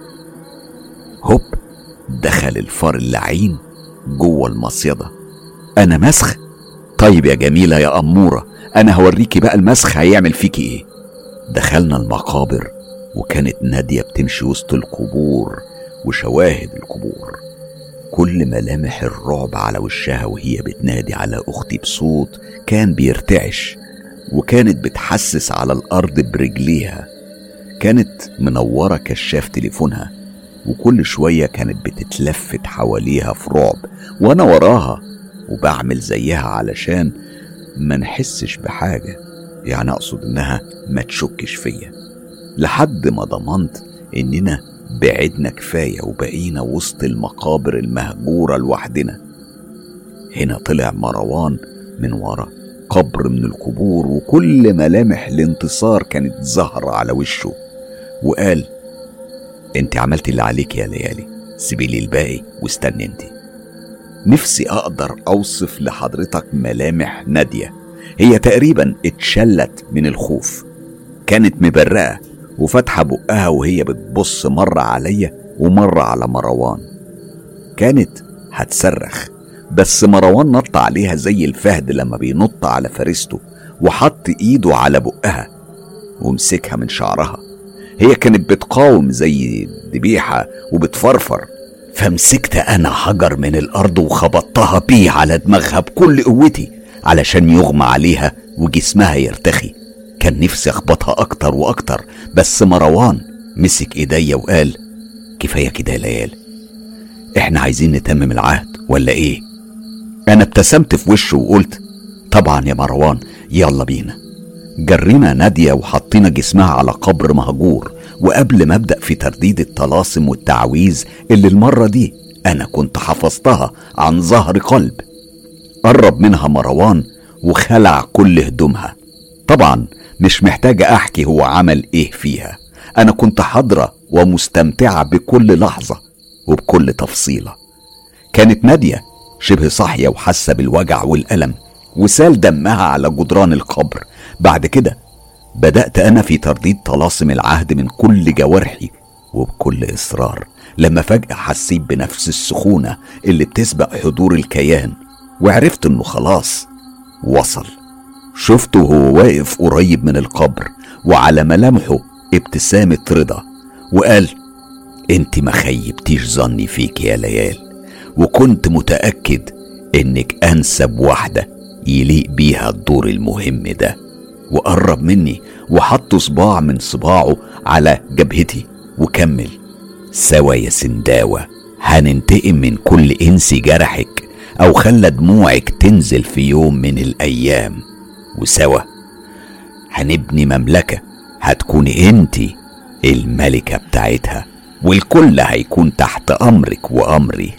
Speaker 1: هوب دخل الفار اللعين جوه المصيدة. انا مسخ؟ طيب يا جميلة يا أمورة، انا هوريكي بقى المسخ هيعمل فيكي ايه. دخلنا المقابر وكانت نادية بتمشي وسط القبور وشواهد القبور، كل ملامح الرعب على وشها وهي بتنادي على أختي بصوت كان بيرتعش، وكانت بتحسس على الأرض برجليها. كانت منورة كشاف تليفونها وكل شوية كانت بتتلفت حواليها في رعب، وأنا وراها وبعمل زيها علشان ما نحسش بحاجة، يعني أقصد إنها ما تشكش فيا، لحد ما ضمنت إننا بعدنا كفاية وبقينا وسط المقابر المهجورة لوحدنا. هنا طلع مروان من ورا قبر من القبور وكل ملامح الانتصار كانت ظاهرة على وشه، وقال انت عملت اللي عليك يا ليالي، سيبيلي الباقي واستني انت. نفسي اقدر اوصف لحضرتك ملامح نادية، هي تقريبا اتشلت من الخوف، كانت مبرقة وفتحة بقها وهي بتبص مرة عليا ومرة على مروان. كانت هتصرخ بس مروان نط عليها زي الفهد لما بينط على فريسته وحط ايده على بقها ومسكها من شعرها. هي كانت بتقاوم زي ذبيحة وبتفرفر، فمسكت انا حجر من الارض وخبطتها بيه على دماغها بكل قوتي علشان يغمى عليها وجسمها يرتخي. كان نفسي اخبطها اكتر واكتر بس مروان مسك ايديا وقال كفاية كده يا ليال، احنا عايزين نتمم العهد ولا ايه؟ انا ابتسمت في وشه وقلت طبعا يا مروان يلا بينا. جرينا نادية وحطينا جسمها على قبر مهجور، وقبل ما ابدأ في ترديد الطلاسم والتعويذ اللي المرة دي انا كنت حفظتها عن ظهر قلب، قرب منها مروان وخلع كل هدومها. طبعا مش محتاجة احكي هو عمل ايه فيها، انا كنت حاضرة ومستمتعة بكل لحظة وبكل تفصيلة. كانت نادية شبه صاحية وحاسة بالوجع والألم وسال دمها على جدران القبر. بعد كده بدأت أنا في ترديد طلاسم العهد من كل جوارحي وبكل إصرار، لما فجأة حسيت بنفس السخونة اللي بتسبق حضور الكيان وعرفت إنه خلاص وصل. شفته وهو واقف قريب من القبر وعلى ملامحه ابتسامة رضا، وقال انت ما خيبتيش ظني فيك يا ليال، وكنت متأكد انك انسب واحدة يليق بيها الدور المهم ده. وقرب مني وحط صباع من صباعه على جبهتي وكمل سوا يا سنداوة، هننتقم من كل انس جرحك او خلى دموعك تنزل في يوم من الايام، وسوا هنبني مملكة هتكون انتي الملكة بتاعتها والكل هيكون تحت امرك وامري.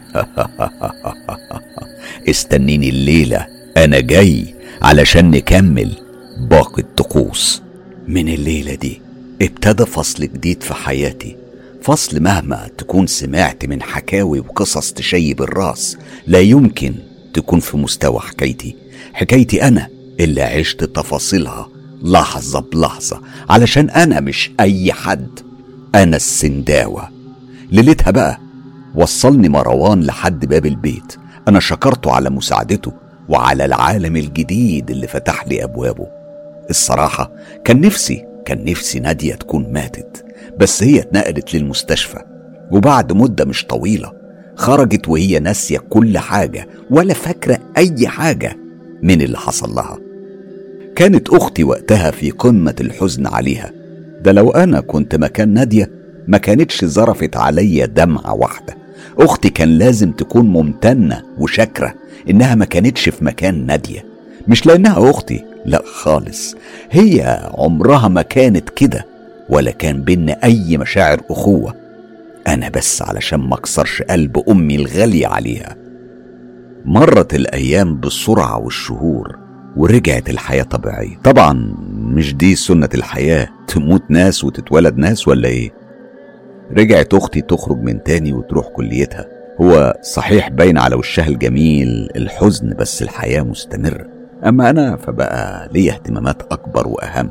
Speaker 1: استنيني الليلة انا جاي علشان نكمل باقي الطقوس. من الليلة دي ابتدى فصل جديد في حياتي، فصل مهما تكون سمعت من حكاوي وقصص تشيب الراس لا يمكن تكون في مستوى حكايتي. حكايتي انا اللي عشت تفاصيلها لحظة بلحظة علشان انا مش اي حد، انا السنداوة ليلتها بقى وصلني مروان لحد باب البيت. أنا شكرته على مساعدته وعلى العالم الجديد اللي فتح لي أبوابه. الصراحة كان نفسي كان نفسي نادية تكون ماتت، بس هي اتنقلت للمستشفى، وبعد مدة مش طويلة خرجت وهي ناسية كل حاجة ولا فاكرة أي حاجة من اللي حصل لها. كانت أختي وقتها في قمة الحزن عليها. ده لو أنا كنت مكان نادية ما كانتش ظرفت عليا دمعة واحدة. أختي كان لازم تكون ممتنة وشاكرة إنها ما كانتش في مكان نادية، مش لأنها أختي، لا خالص، هي عمرها ما كانت كده ولا كان بينا أي مشاعر أخوة. أنا بس علشان ما اكسرش قلب أمي الغالية عليها. مرت الأيام بالسرعة والشهور ورجعت الحياة طبيعية. طبعا مش دي سنة الحياة، تموت ناس وتتولد ناس ولا ايه؟ رجعت أختي تخرج من تاني وتروح كليتها. هو صحيح باين على وشها الجميل الحزن، بس الحياة مستمرة. أما أنا فبقى لي اهتمامات أكبر وأهم.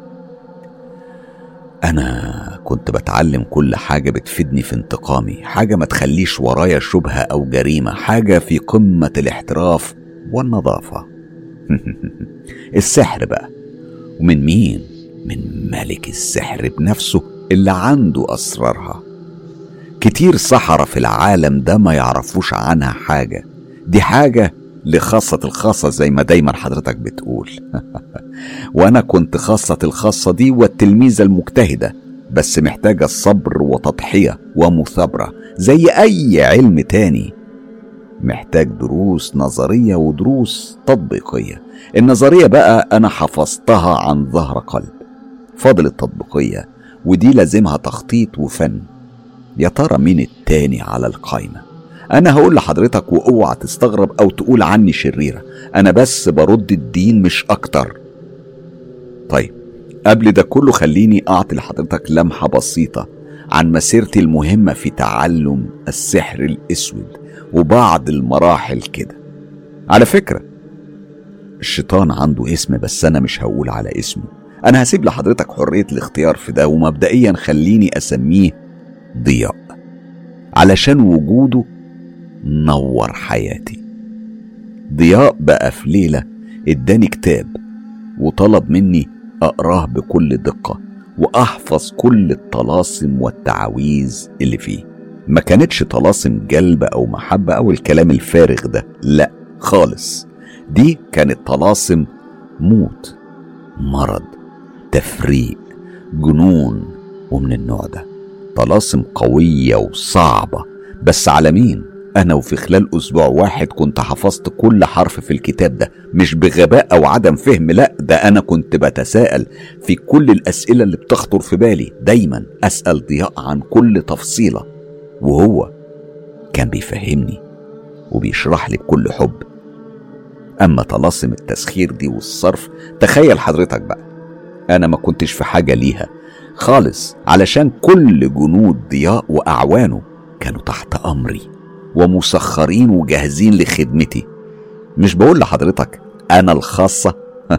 Speaker 1: أنا كنت بتعلم كل حاجة بتفيدني في انتقامي، حاجة ما تخليش ورايا شبهة أو جريمة، حاجة في قمة الاحتراف والنظافة. السحر بقى، ومن مين؟ من ملك السحر بنفسه اللي عنده أسرارها. كتير سحرة في العالم ده ما يعرفوش عنها حاجة، دي حاجة لخاصة الخاصة زي ما دايما حضرتك بتقول. وأنا كنت خاصة الخاصة دي والتلميذة المجتهدة، بس محتاجة الصبر وتضحية ومثابرة زي أي علم تاني. محتاج دروس نظرية ودروس تطبيقية. النظرية بقى أنا حفظتها عن ظهر قلب، فاضل التطبيقية ودي لازمها تخطيط وفن. يا ترى مين التاني على القائمة؟ أنا هقول لحضرتك وأوعى تستغرب أو تقول عني شريرة، أنا بس برد الدين مش أكتر. طيب قبل ده كله خليني أعطي لحضرتك لمحة بسيطة عن مسيرتي المهمة في تعلم السحر الأسود وبعض المراحل كده. على فكرة الشيطان عنده اسم بس أنا مش هقول على اسمه، أنا هسيب لحضرتك حرية الاختيار في ده، ومبدئيا خليني أسميه ضياء علشان وجوده نور حياتي. ضياء بقى في ليلة اداني كتاب وطلب مني أقراه بكل دقة وأحفظ كل الطلاسم والتعاويذ اللي فيه. ما كانتش طلاسم جلب أو محبة أو الكلام الفارغ ده، لا خالص، دي كانت طلاسم موت، مرض، تفريق، جنون، ومن النوع ده طلاسم قوية وصعبة. بس على مين؟ أنا وفي خلال أسبوع واحد كنت حفظت كل حرف في الكتاب ده، مش بغباء أو عدم فهم، لا ده أنا كنت بتساءل في كل الأسئلة اللي بتخطر في بالي، دايما أسأل ضياء عن كل تفصيلة وهو كان بيفهمني وبيشرح لي بكل حب. أما طلاسم التسخير دي والصرف، تخيل حضرتك بقى أنا ما كنتش في حاجة ليها خالص، علشان كل جنود ضياء وأعوانه كانوا تحت أمري ومسخرين وجاهزين لخدمتي. مش بقول لحضرتك أنا الخاصة.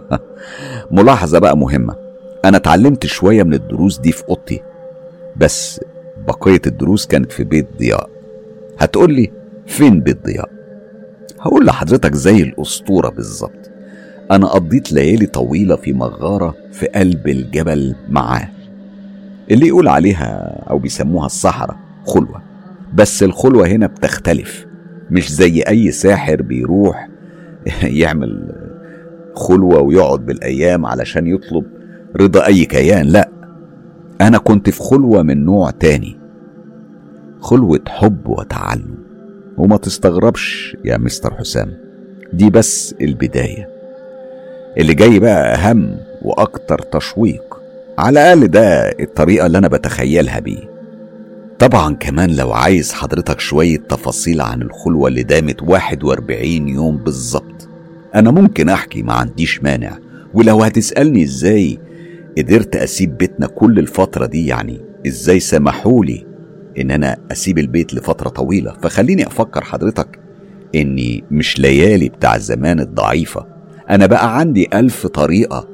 Speaker 1: ملاحظة بقى مهمة، أنا اتعلمت شوية من الدروس دي في أوضتي، بس بقية الدروس كانت في بيت ضياء. هتقولي فين بيت ضياء؟ هقول لحضرتك زي الأسطورة بالظبط. أنا قضيت ليالي طويلة في مغارة في قلب الجبل معاه، اللي يقول عليها أو بيسموها الصحراء خلوة. بس الخلوة هنا بتختلف، مش زي أي ساحر بيروح يعمل خلوة ويقعد بالأيام علشان يطلب رضا أي كيان، لا، أنا كنت في خلوة من نوع تاني، خلوة حب وتعلم. وما تستغربش يا مستر حسام، دي بس البداية، اللي جاي بقى أهم وأكتر تشويق، على الأقل ده الطريقة اللي أنا بتخيلها بيه. طبعا كمان لو عايز حضرتك شوية تفاصيل عن الخلوة اللي دامت واحد واربعين يوم بالظبط، أنا ممكن أحكي، ما عنديش مانع. ولو هتسألني إزاي قدرت أسيب بيتنا كل الفترة دي، يعني إزاي سمحولي إن أنا أسيب البيت لفترة طويلة، فخليني أفكر حضرتك إني مش ليالي بتاع زمان الضعيفة، أنا بقى عندي ألف طريقة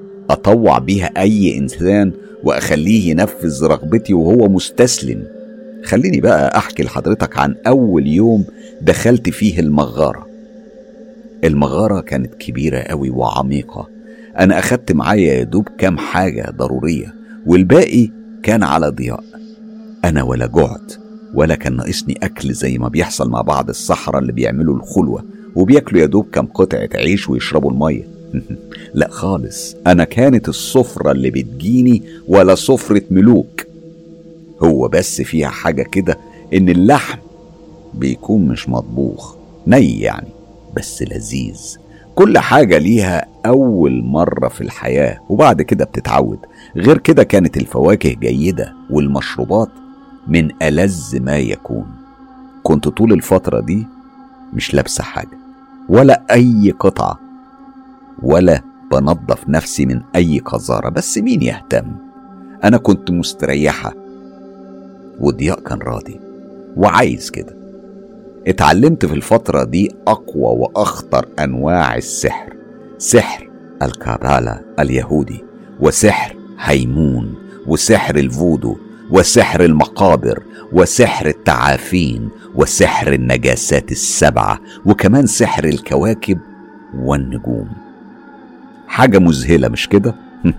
Speaker 1: أطوع بيها أي إنسان وأخليه ينفذ رغبتي وهو مستسلم. خليني بقى أحكي لحضرتك عن أول يوم دخلت فيه المغارة. المغارة كانت كبيرة قوي وعميقة. أنا أخدت معايا يدوب كام حاجة ضرورية والباقي كان على ضياء. أنا ولا جعت ولا كان ناقصني أكل زي ما بيحصل مع بعض الصحراء اللي بيعملوا الخلوة وبياكلوا يدوب كام قطعة عيش ويشربوا المية. لا خالص، أنا كانت السفرة اللي بتجيني ولا سفرة ملوك. هو بس فيها حاجة كده إن اللحم بيكون مش مطبوخ ني يعني، بس لذيذ. كل حاجة ليها أول مرة في الحياة وبعد كده بتتعود. غير كده كانت الفواكه جيدة والمشروبات من ألذ ما يكون. كنت طول الفترة دي مش لابسة حاجة ولا أي قطعة ولا بنظف نفسي من أي قذارة، بس مين يهتم؟ أنا كنت مستريحة وضياء كان راضي وعايز كده. اتعلمت في الفترة دي أقوى وأخطر أنواع السحر، سحر الكابالا اليهودي، وسحر هيمون، وسحر الفودو، وسحر المقابر، وسحر التعافين، وسحر النجاسات السبعة، وكمان سحر الكواكب والنجوم. حاجة مذهلة مش كده؟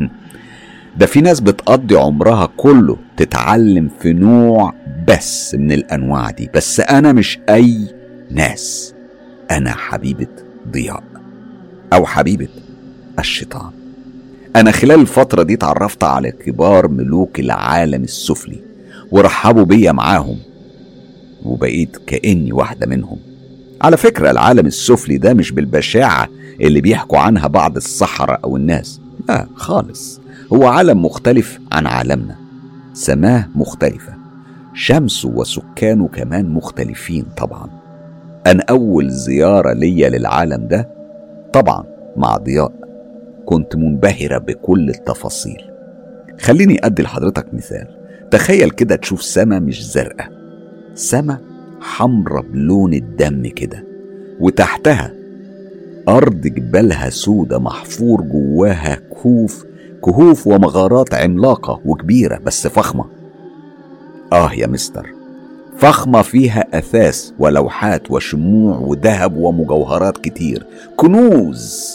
Speaker 1: ده في ناس بتقضي عمرها كله تتعلم في نوع بس من الأنواع دي، بس أنا مش أي ناس. أنا حبيبة ضياء أو حبيبة الشيطان. أنا خلال الفترة دي تعرفت على كبار ملوك العالم السفلي ورحبوا بيا معاهم وبقيت كأني واحدة منهم. على فكرة العالم السفلي ده مش بالبشاعة اللي بيحكوا عنها بعض السحرة أو الناس، لا خالص. هو عالم مختلف عن عالمنا، سماه مختلفة، شمسه وسكانه كمان مختلفين طبعا. أنا أول زيارة ليا للعالم ده طبعا مع ضياء كنت منبهرة بكل التفاصيل. خليني أدي لحضرتك مثال. تخيل كده تشوف سما مش زرقاء، سما حمرة بلون الدم كده، وتحتها أرض جبالها سودة محفور جواها كهوف كهوف ومغارات عملاقة وكبيرة بس فخمة. آه يا مستر، فخمة فيها أثاث ولوحات وشموع وذهب ومجوهرات كتير، كنوز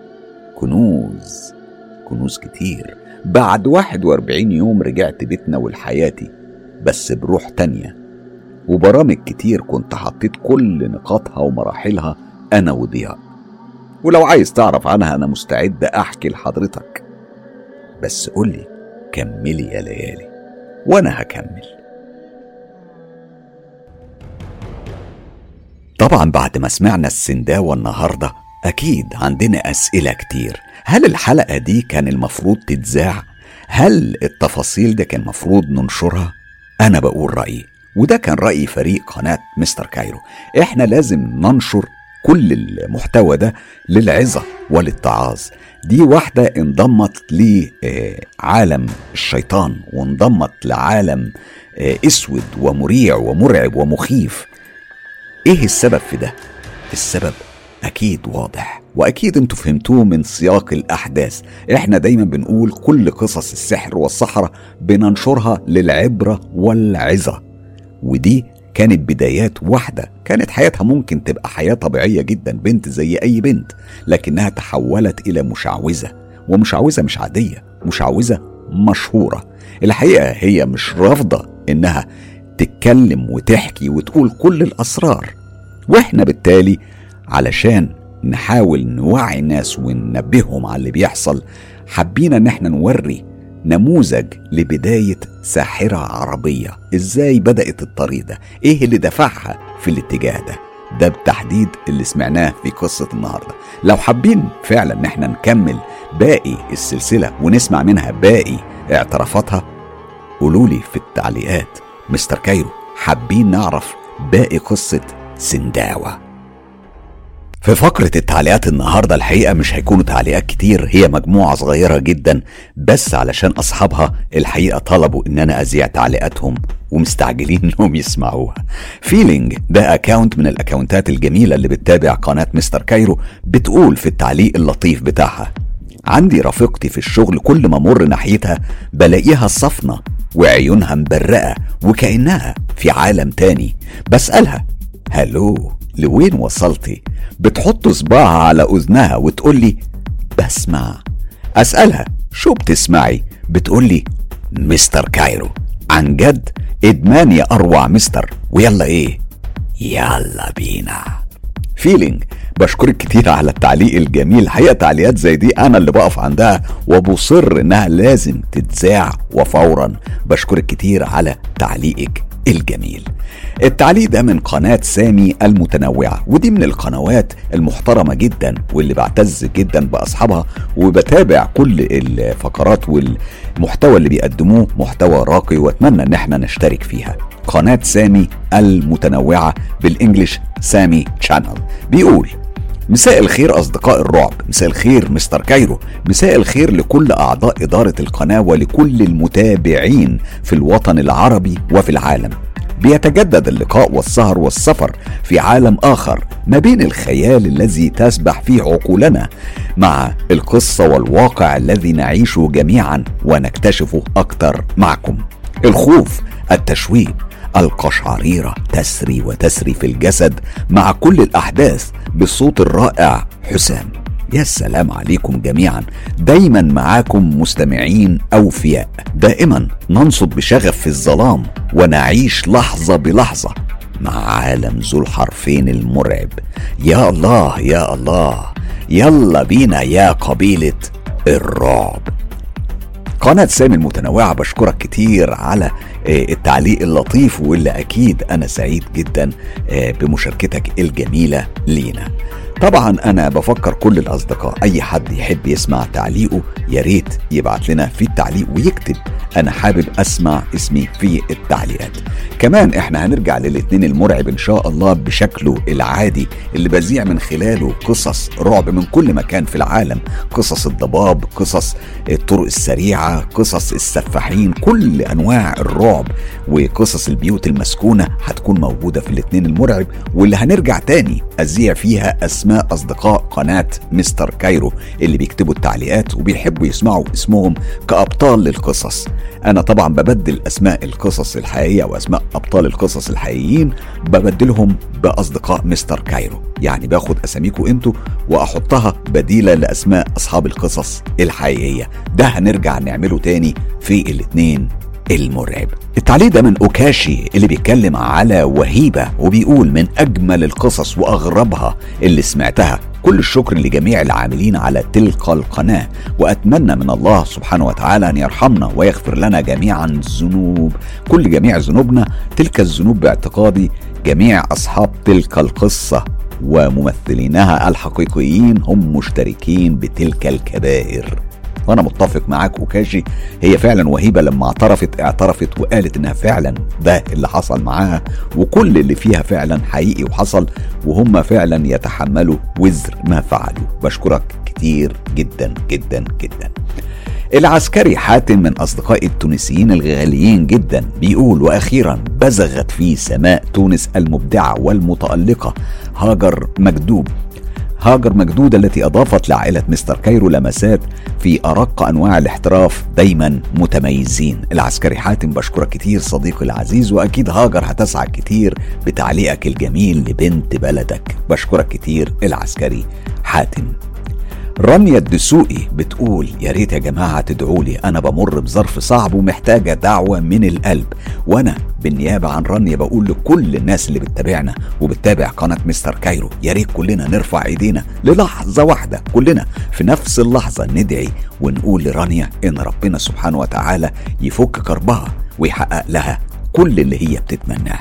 Speaker 1: كنوز كنوز كتير. بعد واحد واربعين يوم رجعت بيتنا والحياتي بس بروح تانية، وبرامج كتير كنت حطيت كل نقاطها ومراحلها أنا وضياء، ولو عايز تعرف عنها أنا مستعد أحكي لحضرتك، بس قولي كملي يا ليالي وأنا هكمل. طبعا بعد ما سمعنا السنداوة النهاردة أكيد عندنا أسئلة كتير. هل الحلقة دي كان المفروض تتذاع؟ هل التفاصيل ده كان مفروض ننشرها؟ أنا بقول رأيي، وده كان رأي فريق قناة مستر كايرو. إحنا لازم ننشر كل المحتوى ده للعظة وللتعاظ. دي واحدة انضمت لعالم الشيطان وانضمت لعالم اسود ومريع ومرعب ومخيف. ايه السبب في ده؟ السبب اكيد واضح واكيد انتوا فهمتوه من سياق الاحداث. احنا دايما بنقول كل قصص السحر والسحرة بننشرها للعبرة والعظة، ودي كانت بدايات واحدة كانت حياتها ممكن تبقى حياة طبيعية جدا، بنت زي اي بنت، لكنها تحولت الى مشعوذة، ومشعوذة مش عادية، مشعوذة مشهورة. الحقيقة هي مش رافضة انها تتكلم وتحكي وتقول كل الاسرار، واحنا بالتالي علشان نحاول نوعي الناس وننبههم على اللي بيحصل حبينا ان احنا نوري نموذج لبداية ساحرة عربية. ازاي بدأت الطريق ده؟ ايه اللي دفعها في الاتجاه ده؟ ده بالتحديد اللي سمعناه في قصة النهاردة. لو حابين فعلا ان احنا نكمل باقي السلسلة ونسمع منها باقي اعترافاتها قولولي في التعليقات. مستر كايرو حابين نعرف باقي قصة سنداوة. في فقرة التعليقات النهاردة الحقيقة مش هيكونوا تعليقات كتير، هي مجموعة صغيرة جدا بس علشان أصحابها الحقيقة طلبوا إن أنا أذيع تعليقاتهم ومستعجلين إنهم يسمعوها. فيلينج ده أكاونت من الأكاونتات الجميلة اللي بتتابع قناة مستر كايرو، بتقول في التعليق اللطيف بتاعها: عندي رفيقتي في الشغل كل ما امر ناحيتها بلاقيها صفنة وعيونها مبرقة وكأنها في عالم تاني. بسألها: هلو، لوين وصلتي؟ بتحط صباعها على أذنها وتقولي: بسمع. أسألها: شو بتسمعي؟ بتقولي: مستر كايرو. عن جد إدمان يا أروع مستر. ويلا إيه؟ يلا بينا. فيلينج، بشكرك كتير على التعليق الجميل. حقيقة تعليقات زي دي أنا اللي بقف عندها وبصر إنها لازم تتذاع وفورا. بشكرك كتير على تعليقك الجميل. التعليق ده من قناة سامي المتنوعة، ودي من القنوات المحترمة جدا واللي بعتز جدا بأصحابها، وبتابع كل الفقرات والمحتوى اللي بيقدموه محتوى راقي، واتمنى ان احنا نشترك فيها. قناة سامي المتنوعة بالانجليش سامي تشانل بيقول: مساء الخير أصدقاء الرعب، مساء الخير مستر كايرو، مساء الخير لكل أعضاء إدارة القناة ولكل المتابعين في الوطن العربي وفي العالم. بيتجدد اللقاء والسهر والسفر في عالم آخر ما بين الخيال الذي تسبح فيه عقولنا مع القصة والواقع الذي نعيشه جميعا ونكتشفه أكتر معكم. الخوف، التشويق، القشعريرة تسري وتسري في الجسد مع كل الأحداث بالصوت الرائع حسام. يا سلام عليكم جميعا، دايما معاكم مستمعين أوفياء، دائما ننصت بشغف في الظلام ونعيش لحظة بلحظة مع عالم ذو الحرفين المرعب. يا الله يا الله، يلا بينا يا قبيلة الرعب. قناة سامي المتنوعة، بشكرك كتير على التعليق اللطيف، واللي أكيد أنا سعيد جدا بمشاركتك الجميلة لينا. طبعا أنا بفكر كل الأصدقاء أي حد يحب يسمع تعليقه ياريت يبعت لنا في التعليق ويكتب: أنا حابب أسمع اسمي في التعليقات. كمان إحنا هنرجع للاثنين المرعب إن شاء الله بشكله العادي اللي بذيع من خلاله قصص رعب من كل مكان في العالم، قصص الضباب، قصص الطرق السريعة، قصص السفاحين، كل أنواع الرعب وقصص البيوت المسكونة هتكون موجودة في الاثنين المرعب، واللي هنرجع تاني أذيع فيها أسماء أصدقاء قناة مستر كايرو اللي بيكتبوا التعليقات وبيحبوا يسمعوا اسمهم كأبطال للقصص. أنا طبعا ببدل أسماء القصص الحقيقية وأسماء أبطال القصص الحقيقيين ببدلهم بأصدقاء مستر كايرو، يعني باخد أساميكم أنتوا وأحطها بديلة لأسماء أصحاب القصص الحقيقية. ده هنرجع نعمله تاني في الاثنين المرعب. التعليق ده من أوكاشي اللي بيتكلم على وهيبة وبيقول: من أجمل القصص وأغربها اللي سمعتها. كل الشكر لجميع العاملين على تلك القناة، وأتمنى من الله سبحانه وتعالى أن يرحمنا ويغفر لنا جميعا الذنوب، كل جميع ذنوبنا. تلك الذنوب باعتقادي جميع أصحاب تلك القصة وممثلينها الحقيقيين هم مشتركين بتلك الكبائر. وانا متفق معاك اوكاشي، هي فعلا وهيبة لما اعترفت اعترفت وقالت انها فعلا ده اللي حصل معاها، وكل اللي فيها فعلا حقيقي وحصل، وهم فعلا يتحملوا وزر ما فعلوا. بشكرك كتير جدا جدا جدا. العسكري حاتم من أصدقائي التونسيين الغاليين جدا بيقول: وأخيرا بزغت في سماء تونس المبدعة والمتألقة هاجر مجدوب هاجر مجدود التي أضافت لعائلة مستر كايرو لمسات في أرق أنواع الاحتراف، دايما متميزين. العسكري حاتم بشكرك كتير صديقي العزيز، وأكيد هاجر هتسعد كتير بتعليقك الجميل لبنت بلدك. بشكرك كتير العسكري حاتم. رانيا الدسوقي بتقول: يا ريت يا جماعة تدعوا لي، أنا بمر بظرف صعب ومحتاجة دعوة من القلب. وأنا بالنيابة عن رانيا بقول لكل الناس اللي بتتابعنا وبتتابع قناة مستر كايرو: يا ريت كلنا نرفع ايدينا للحظة واحدة، كلنا في نفس اللحظة ندعي ونقول لرانيا إن ربنا سبحانه وتعالى يفك كربها ويحقق لها كل اللي هي بتتمناه.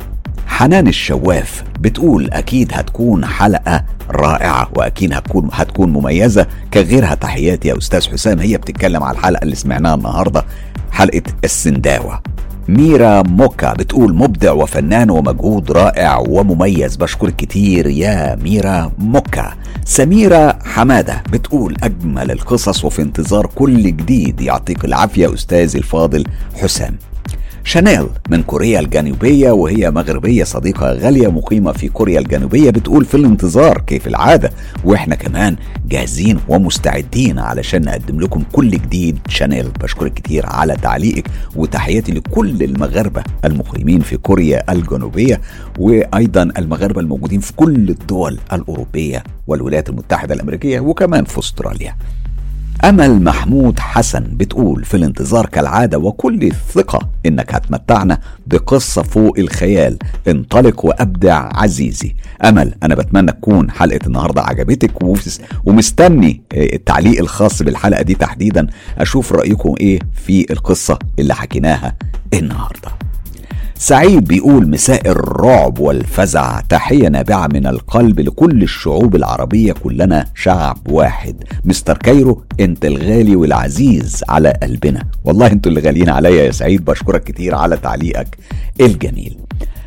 Speaker 1: حنان الشواف بتقول: أكيد هتكون حلقة رائعة وأكيد هتكون هتكون مميزة كغيرها. تحياتي يا أستاذ حسام. هي بتتكلم على الحلقة اللي سمعناها النهاردة، حلقة السنداوة. ميرا موكا بتقول: مبدع وفنان ومجهود رائع ومميز. بشكرك كتير يا ميرا موكا. سميرة حمادة بتقول: أجمل القصص وفي انتظار كل جديد. يعطيك العافية أستاذ الفاضل حسام. شانيل من كوريا الجنوبية، وهي مغربية صديقة غالية مقيمة في كوريا الجنوبية، بتقول في الانتظار كيف العادة، واحنا كمان جاهزين ومستعدين علشان نقدم لكم كل جديد. شانيل بشكرك كتير على تعليقك، وتحياتي لكل المغاربة المقيمين في كوريا الجنوبية، وايضا المغاربة الموجودين في كل الدول الأوروبية والولايات المتحدة الأمريكية وكمان في استراليا. أمل محمود حسن بتقول في الانتظار كالعادة، وكل الثقة إنك هتمتعنا بقصة فوق الخيال. انطلق وأبدع عزيزي. أمل، أنا بتمنى تكون حلقة النهاردة عجبتك، ومستني التعليق الخاص بالحلقة دي تحديدا، أشوف رأيكم إيه في القصة اللي حكيناها النهاردة. سعيد بيقول مساء الرعب والفزع، تحية نابعة من القلب لكل الشعوب العربية، كلنا شعب واحد. مستر كايرو، انت الغالي والعزيز على قلبنا. والله انتوا اللي غاليين عليا يا سعيد، بشكرك كتير على تعليقك الجميل.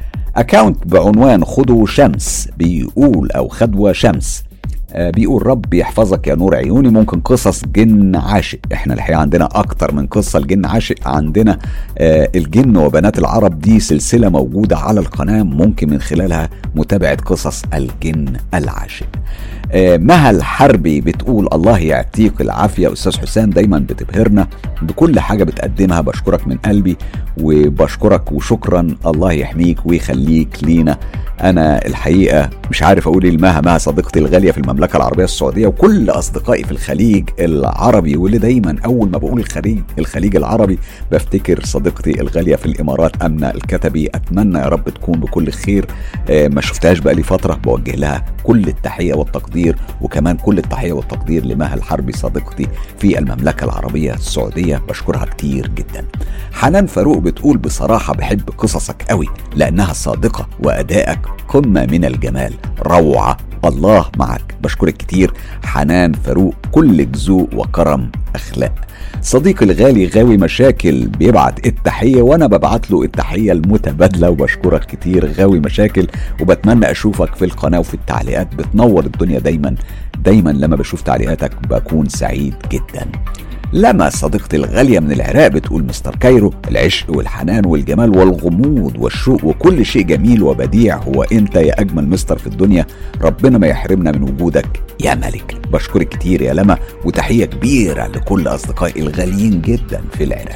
Speaker 1: اكاونت بعنوان خدوا شمس بيقول او خدوة شمس بيقول رب يحفظك يا نور عيوني. ممكن قصص جن عاشق، احنا الحقيقة عندنا اكتر من قصة الجن عاشق. عندنا آه الجن وبنات العرب، دي سلسلة موجودة على القناة ممكن من خلالها متابعة قصص الجن العاشق. آه مها الحربي بتقول الله يعطيك العافية أستاذ حسام، دايما بتبهرنا بكل حاجة بتقدمها، بشكرك من قلبي وبشكرك وشكرا. الله يحميك ويخليك لينا. أنا الحقيقة مش عارف أقول إيه لمها. مها صديقتي الغالية في المملكة العربية السعودية، وكل أصدقائي في الخليج العربي، واللي دايما أول ما بقول الخليج الخليج العربي بفتكر صديقتي الغالية في الإمارات أمنة الكتبي. أتمنى يا رب تكون بكل خير. آه ما شفتهاش بقالي فترة، بوجه لها كل التحية والتقدير، وكمان كل التحية والتقدير لمها الحربي صديقتي في المملكة العربية السعودية، بشكرها كتير جدا. حنان فاروق بتقول بصراحة بحب قصصك قوي لأنها صادقة وأدائك قمة من الجمال، روعة. الله معك. بشكرك كتير حنان فاروق، كل ذوق وكرم أخلاق. صديقي الغالي غاوي مشاكل بيبعت التحية، وانا ببعت له التحية المتبادلة، وبشكرك كتير غاوي مشاكل، وبتمنى اشوفك في القناة وفي التعليقات، بتنور الدنيا دايما دايما. لما بشوف تعليقاتك بكون سعيد جدا. لما صديقتي الغالية من العراق بتقول مستر كايرو، العشق والحنان والجمال والغموض والشوق وكل شيء جميل وبديع هو انت يا اجمل مستر في الدنيا، ربنا ما يحرمنا من وجودك يا ملك. بشكرك كتير يا لما، وتحية كبيرة لكل اصدقائي الغاليين جدا في العراق.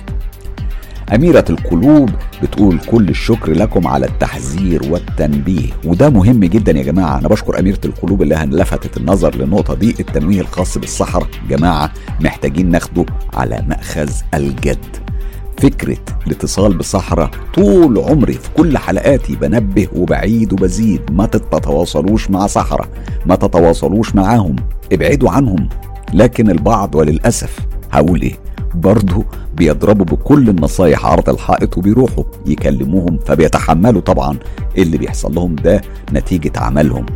Speaker 1: أميرة القلوب بتقول كل الشكر لكم على التحذير والتنبيه، وده مهم جدا يا جماعة. أنا بشكر أميرة القلوب اللي لفتت النظر للنقطة دي. التنويه الخاص بالصحراء جماعة محتاجين ناخده على مأخذ الجد. فكرة الاتصال بالصحراء طول عمري في كل حلقاتي بنبه وبعيد وبزيد، ما تتواصلوش مع صحراء، ما تتواصلوش معاهم، ابعدوا عنهم. لكن البعض وللأسف هقول ايه برضو بيضربوا بكل النصايح عرض الحائط، وبيروحوا يكلموهم فبيتحملوا طبعا اللي بيحصل لهم ده نتيجة عملهم.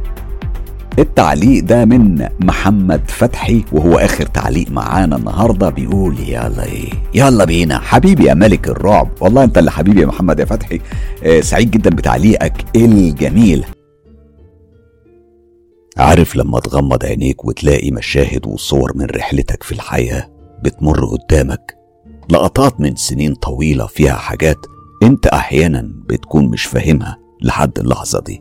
Speaker 1: التعليق ده من محمد فتحي، وهو آخر تعليق معانا النهاردة. بيقول يلا ايه يلا بينا حبيبي يا ملك الرعب. والله انت اللي حبيبي يا محمد يا فتحي. آه سعيد جدا بتعليقك الجميل. عارف لما تغمض عينيك وتلاقي مشاهد وصور من رحلتك في الحياة بتمر قدامك، لقطات من سنين طويلة فيها حاجات انت احيانا بتكون مش فاهمها لحد اللحظة دي.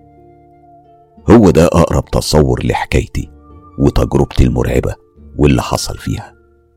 Speaker 1: هو ده اقرب تصور لحكايتي وتجربتي المرعبة واللي حصل فيها.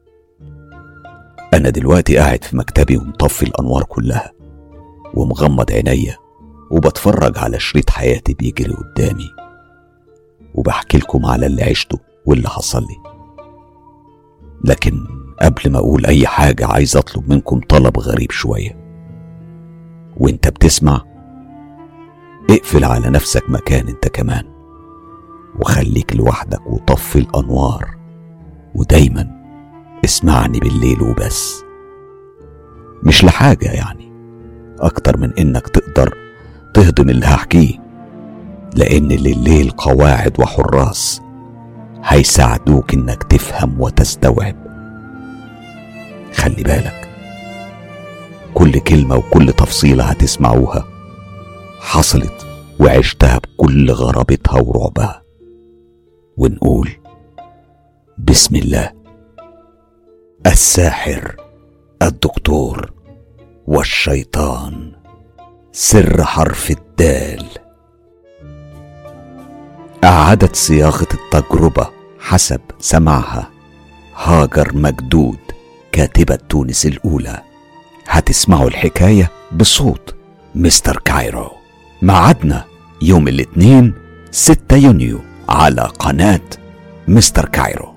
Speaker 1: انا دلوقتي قاعد في مكتبي ومطفي الانوار كلها ومغمض عينيا وبتفرج على شريط حياتي بيجري قدامي، وبحكي لكم على اللي عشته واللي حصل لي. لكن قبل ما اقول اي حاجة عايز اطلب منكم طلب غريب شوية. وانت بتسمع اقفل على نفسك مكان انت كمان، وخليك لوحدك وطفي الانوار، ودايما اسمعني بالليل وبس. مش لحاجة يعني اكتر من انك تقدر تهضم اللي هحكيه، لان لليل قواعد وحراس هيساعدوك انك تفهم وتستوعب. خلي بالك كل كلمة وكل تفصيلة هتسمعوها حصلت وعشتها بكل غرابتها ورعبها. ونقول بسم الله. الساحر الدكتور والشيطان. سر حرف الدال. أعادت صياغة التجربة حسب سماعها هاجر مجدود كاتبة تونس الأولى. هتسمعوا الحكاية بصوت مستر كايرو. معادنا يوم الاثنين ستة يونيو على قناة مستر كايرو.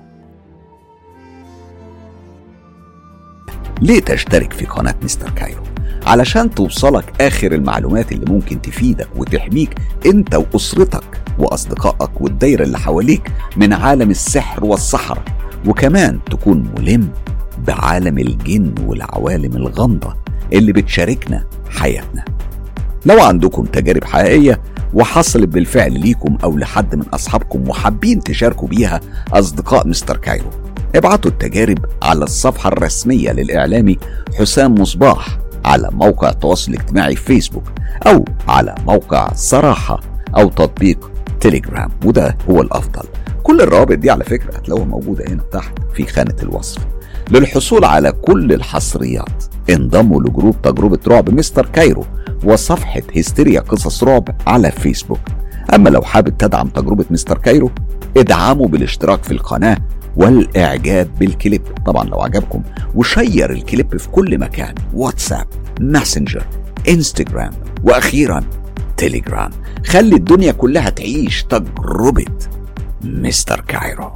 Speaker 1: ليه تشترك في قناة مستر كايرو؟ علشان توصلك آخر المعلومات اللي ممكن تفيدك وتحميك انت وأسرتك وأصدقائك والدايرة اللي حواليك من عالم السحر والسحرة، وكمان تكون ملم بعالم الجن والعوالم الغامضة اللي بتشاركنا حياتنا. لو عندكم تجارب حقيقية وحصلت بالفعل ليكم أو لحد من أصحابكم وحابين تشاركوا بيها أصدقاء مستر كايرو، ابعتوا التجارب على الصفحة الرسمية للإعلامي حسام مصباح على موقع التواصل الاجتماعي فيسبوك، أو على موقع صراحة، أو تطبيق تيليجرام، وده هو الأفضل. كل الروابط دي على فكرة هتلاقوها موجودة هنا تحت في خانة الوصف. للحصول على كل الحصريات انضموا لجروب تجربة رعب مستر كايرو وصفحة هستيريا قصص رعب على فيسبوك. أما لو حابب تدعم تجربة مستر كايرو، ادعموا بالاشتراك في القناة والإعجاب بالكليب طبعا لو عجبكم، وشير الكليب في كل مكان، واتساب، ماسنجر، انستجرام، وأخيرا تيليجرام. خلي الدنيا كلها تعيش تجربة مستر كايرو.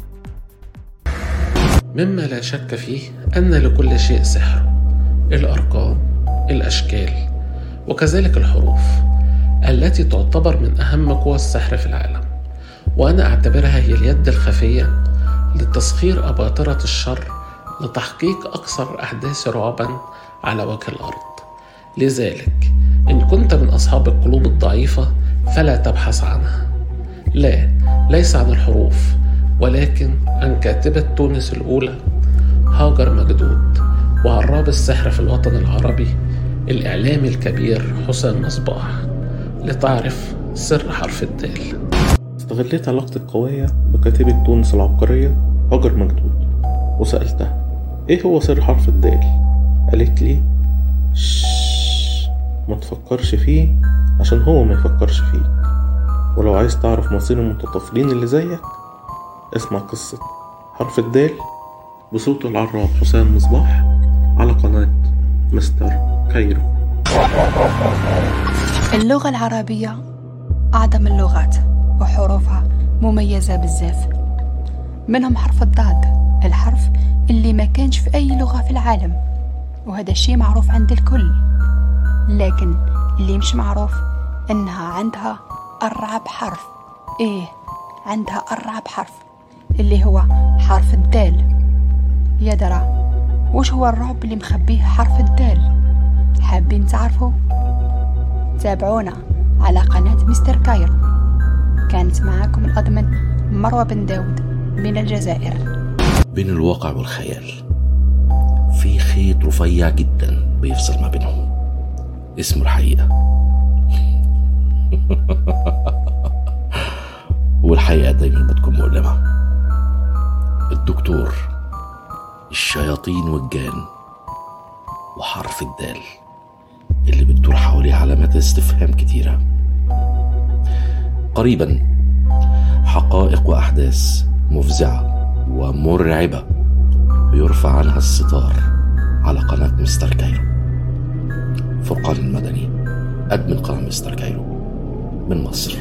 Speaker 2: مما لا شك فيه أن لكل شيء سحر، الأرقام، الأشكال، وكذلك الحروف التي تعتبر من أهم قوى السحر في العالم، وأنا أعتبرها هي اليد الخفية لتسخير أباطرة الشر لتحقيق أكثر أحداث رعبا على وجه الأرض. لذلك إن كنت من أصحاب القلوب الضعيفة فلا تبحث عنها. لا، ليس عن الحروف، ولكن عن كاتبة تونس الأولى هاجر مجدود، وعراب السحر في الوطن العربي الإعلامي الكبير حسام مصباح، لتعرف سر حرف الدال.
Speaker 3: استغليت علاقتي القوية بكاتبة تونس العبقرية هاجر مجدود وسألتها ايه هو سر حرف الدال. قالت لي شش ما تفكرش فيه عشان هو ما يفكرش فيك، ولو عايز تعرف مصير المتطفلين اللي زيك اسمع قصة حرف الدال بصوت العراب حسام مصباح على قناة مستر كايرو.
Speaker 4: اللغة العربية أعظم اللغات، وحروفها مميزة بزاف. منهم حرف الضاد، الحرف اللي ما كانش في أي لغة في العالم، وهذا الشيء معروف عند الكل. لكن اللي مش معروف إنها عندها أرعب حرف. إيه، عندها أرعب حرف اللي هو حرف الدال. يا درا وش هو الرعب اللي مخبيه حرف الدال؟ حابين تعرفوا؟ تابعونا على قناة مستر كايرو. كانت معاكم الأضمن مروة بن داود من الجزائر.
Speaker 5: بين الواقع والخيال في خيط رفيع جدا بيفصل ما بينهم، اسمه الحقيقة. والحقيقة دايما بتكون مؤلمة. الدكتور، الشياطين والجان، وحرف الدال اللي بتدور حواليه علامات استفهام كتيرة. قريبا حقائق وأحداث مفزعة ومرعبة بيرفع عنها الستار على قناة مستر كايرو. فرقان المدني، أدمن قناة مستر كايرو من مصر.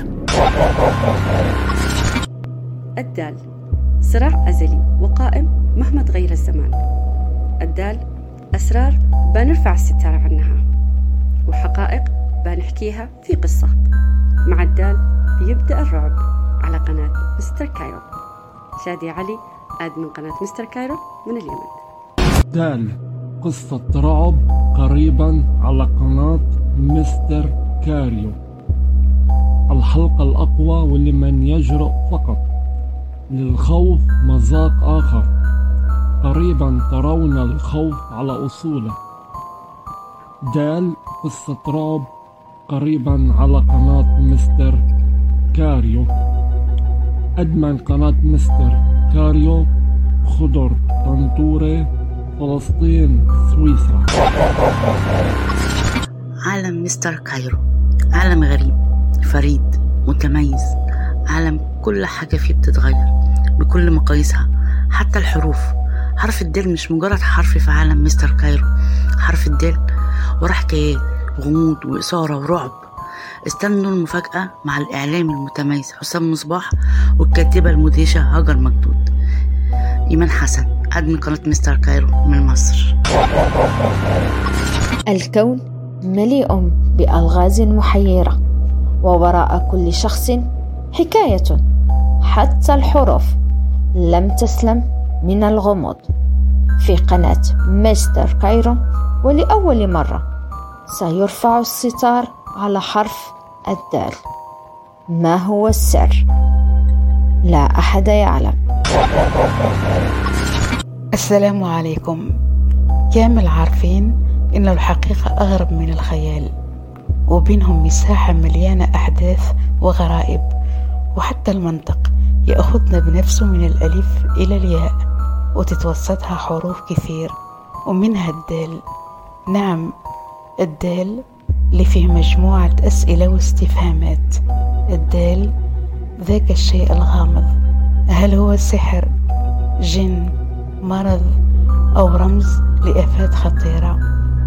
Speaker 6: الدال صراع أزلي وقائم مهما تغير الزمان. الدال أسرار بنرفع الستار عنها، وحقائق بنحكيها في قصة. مع الدال بيبدأ الرعب على قناة مستر كايرو. شادي علي، أدمن قناة مستر كايرو من اليمن.
Speaker 7: دال قصة رعب قريبا على قناة مستر كايرو. الحلقة الأقوى ولمن يجرؤ فقط، للخوف مذاق آخر. قريبا ترون الخوف على أصوله. دال قصة رعب قريبا على قناة مستر كايرو. أدمن قناة مستر كايرو خضر طنطوري فلسطين، سويسرا.
Speaker 8: عالم مستر كايرو عالم غريب فريد متميز، عالم كل حاجة فيه بتتغير بكل مقاييسها، حتى الحروف. حرف الدال مش مجرد حرف في عالم مستر كايرو، حرف الدال وراه حكايات غموض وإثارة ورعب. استنوا المفاجأة مع الإعلامي المتميز حسام مصباح والكاتبة المدهشة هاجر مجدود. إيمان حسن، أدمن قناة مستر كايرو من مصر.
Speaker 9: الكون مليء بألغاز محيرة، ووراء كل شخص حكاية، حتى الحروف لم تسلم من الغموض. في قناة مستر كايرو ولأول مرة سيرفع الستار على حرف الدال. ما هو السر؟ لا أحد يعلم.
Speaker 10: السلام عليكم. كامل عارفين إن الحقيقة أغرب من الخيال، وبينهم مساحة مليانة أحداث وغرائب، وحتى المنطق يأخذنا بنفسه من الألف إلى الياء، وتتوسطها حروف كثير ومنها الدال. نعم، الدال اللي فيه مجموعة أسئلة واستفهامات. الدال ذاك الشيء الغامض، هل هو سحر، جن، مرض، أو رمز لآفات خطيرة؟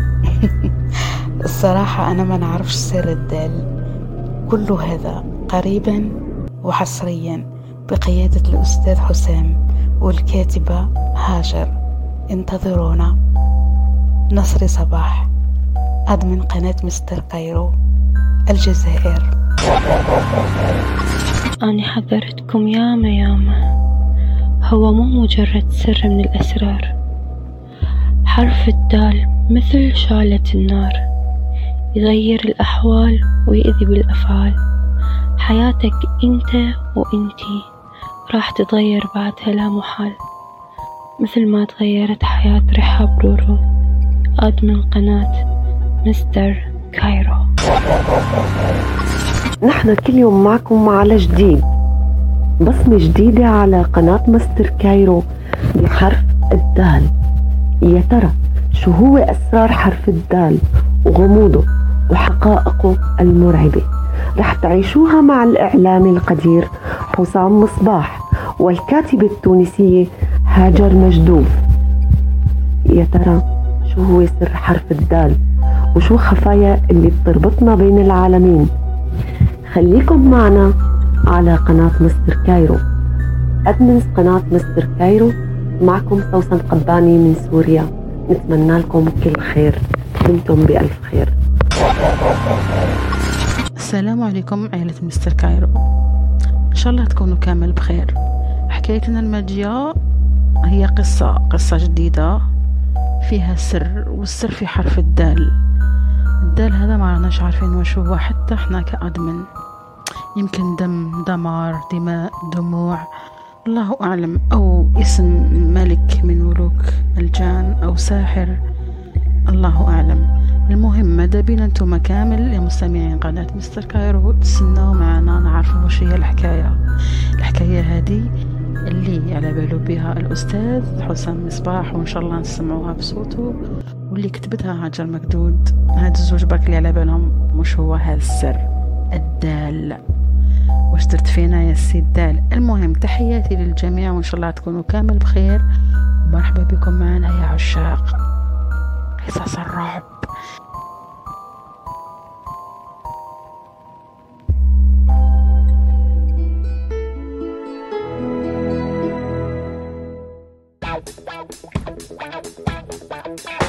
Speaker 10: الصراحة أنا ما نعرفش سر الدال. كل هذا قريبا وحصريا بقيادة الأستاذ حسام والكاتبة هاجر. انتظرونا. نصر صباح، أدمن قناة مستر كايرو، الجزائر.
Speaker 11: أنا حذرتكم ياما ياما، هو مو مجرد سر من الأسرار. حرف الدال مثل شعلة النار، يغير الأحوال ويأذي بالأفعال. حياتك انت وانتي راح تتغير بعدها لا محال، مثل ما تغيرت حياة رحاب رورو، أدمن قناة مستر كايرو.
Speaker 12: نحن كل يوم معكم على جديد، بصمة جديدة على قناة مستر كايرو بحرف الدال. يا ترى شو هو أسرار حرف الدال وغموضه وحقائقه المرعبة؟ رح تعيشوها مع الإعلامي القدير حسام مصباح والكاتبة التونسية هاجر مجدود. يا ترى شو هو سر حرف الدال وشو خفايا اللي بتربطنا بين العالمين؟ خليكم معنا على قناة مستر كايرو. أدمن قناة مستر كايرو، معكم سوسن قباني من سوريا. نتمنى لكم كل خير، دمتم بألف خير.
Speaker 10: السلام عليكم عائلة مستر كايرو، إن شاء الله تكونوا كامل بخير. حكايتنا الماجية هي قصة قصة جديدة فيها سر، والسر في حرف الدال. الدال هذا ما راناش عارفين وش هو حتى احنا كأدمن. يمكن دم، دمار، دماء، دموع، الله أعلم، أو اسم ملك من ملوك الجان، أو ساحر، الله أعلم. المهم ماذا بينا انتم كامل يا مستمعين قناة مستر كايرو تسنوا معنا نعرفوا وش هي الحكاية. الحكاية هذه اللي على باله بها الأستاذ حسام مصباح، وإن شاء الله نسمعوها بصوته، واللي كتبتها هاجر مجدود. هاد الزوج برك اللي على بالهم مش هو هذا السر الدال. واش درت فينا يا سي الدال؟ المهم تحياتي للجميع، وإن شاء الله تكونوا كامل بخير، ومرحبا بكم معنا يا عشاق قصص الرعب.
Speaker 13: Wow.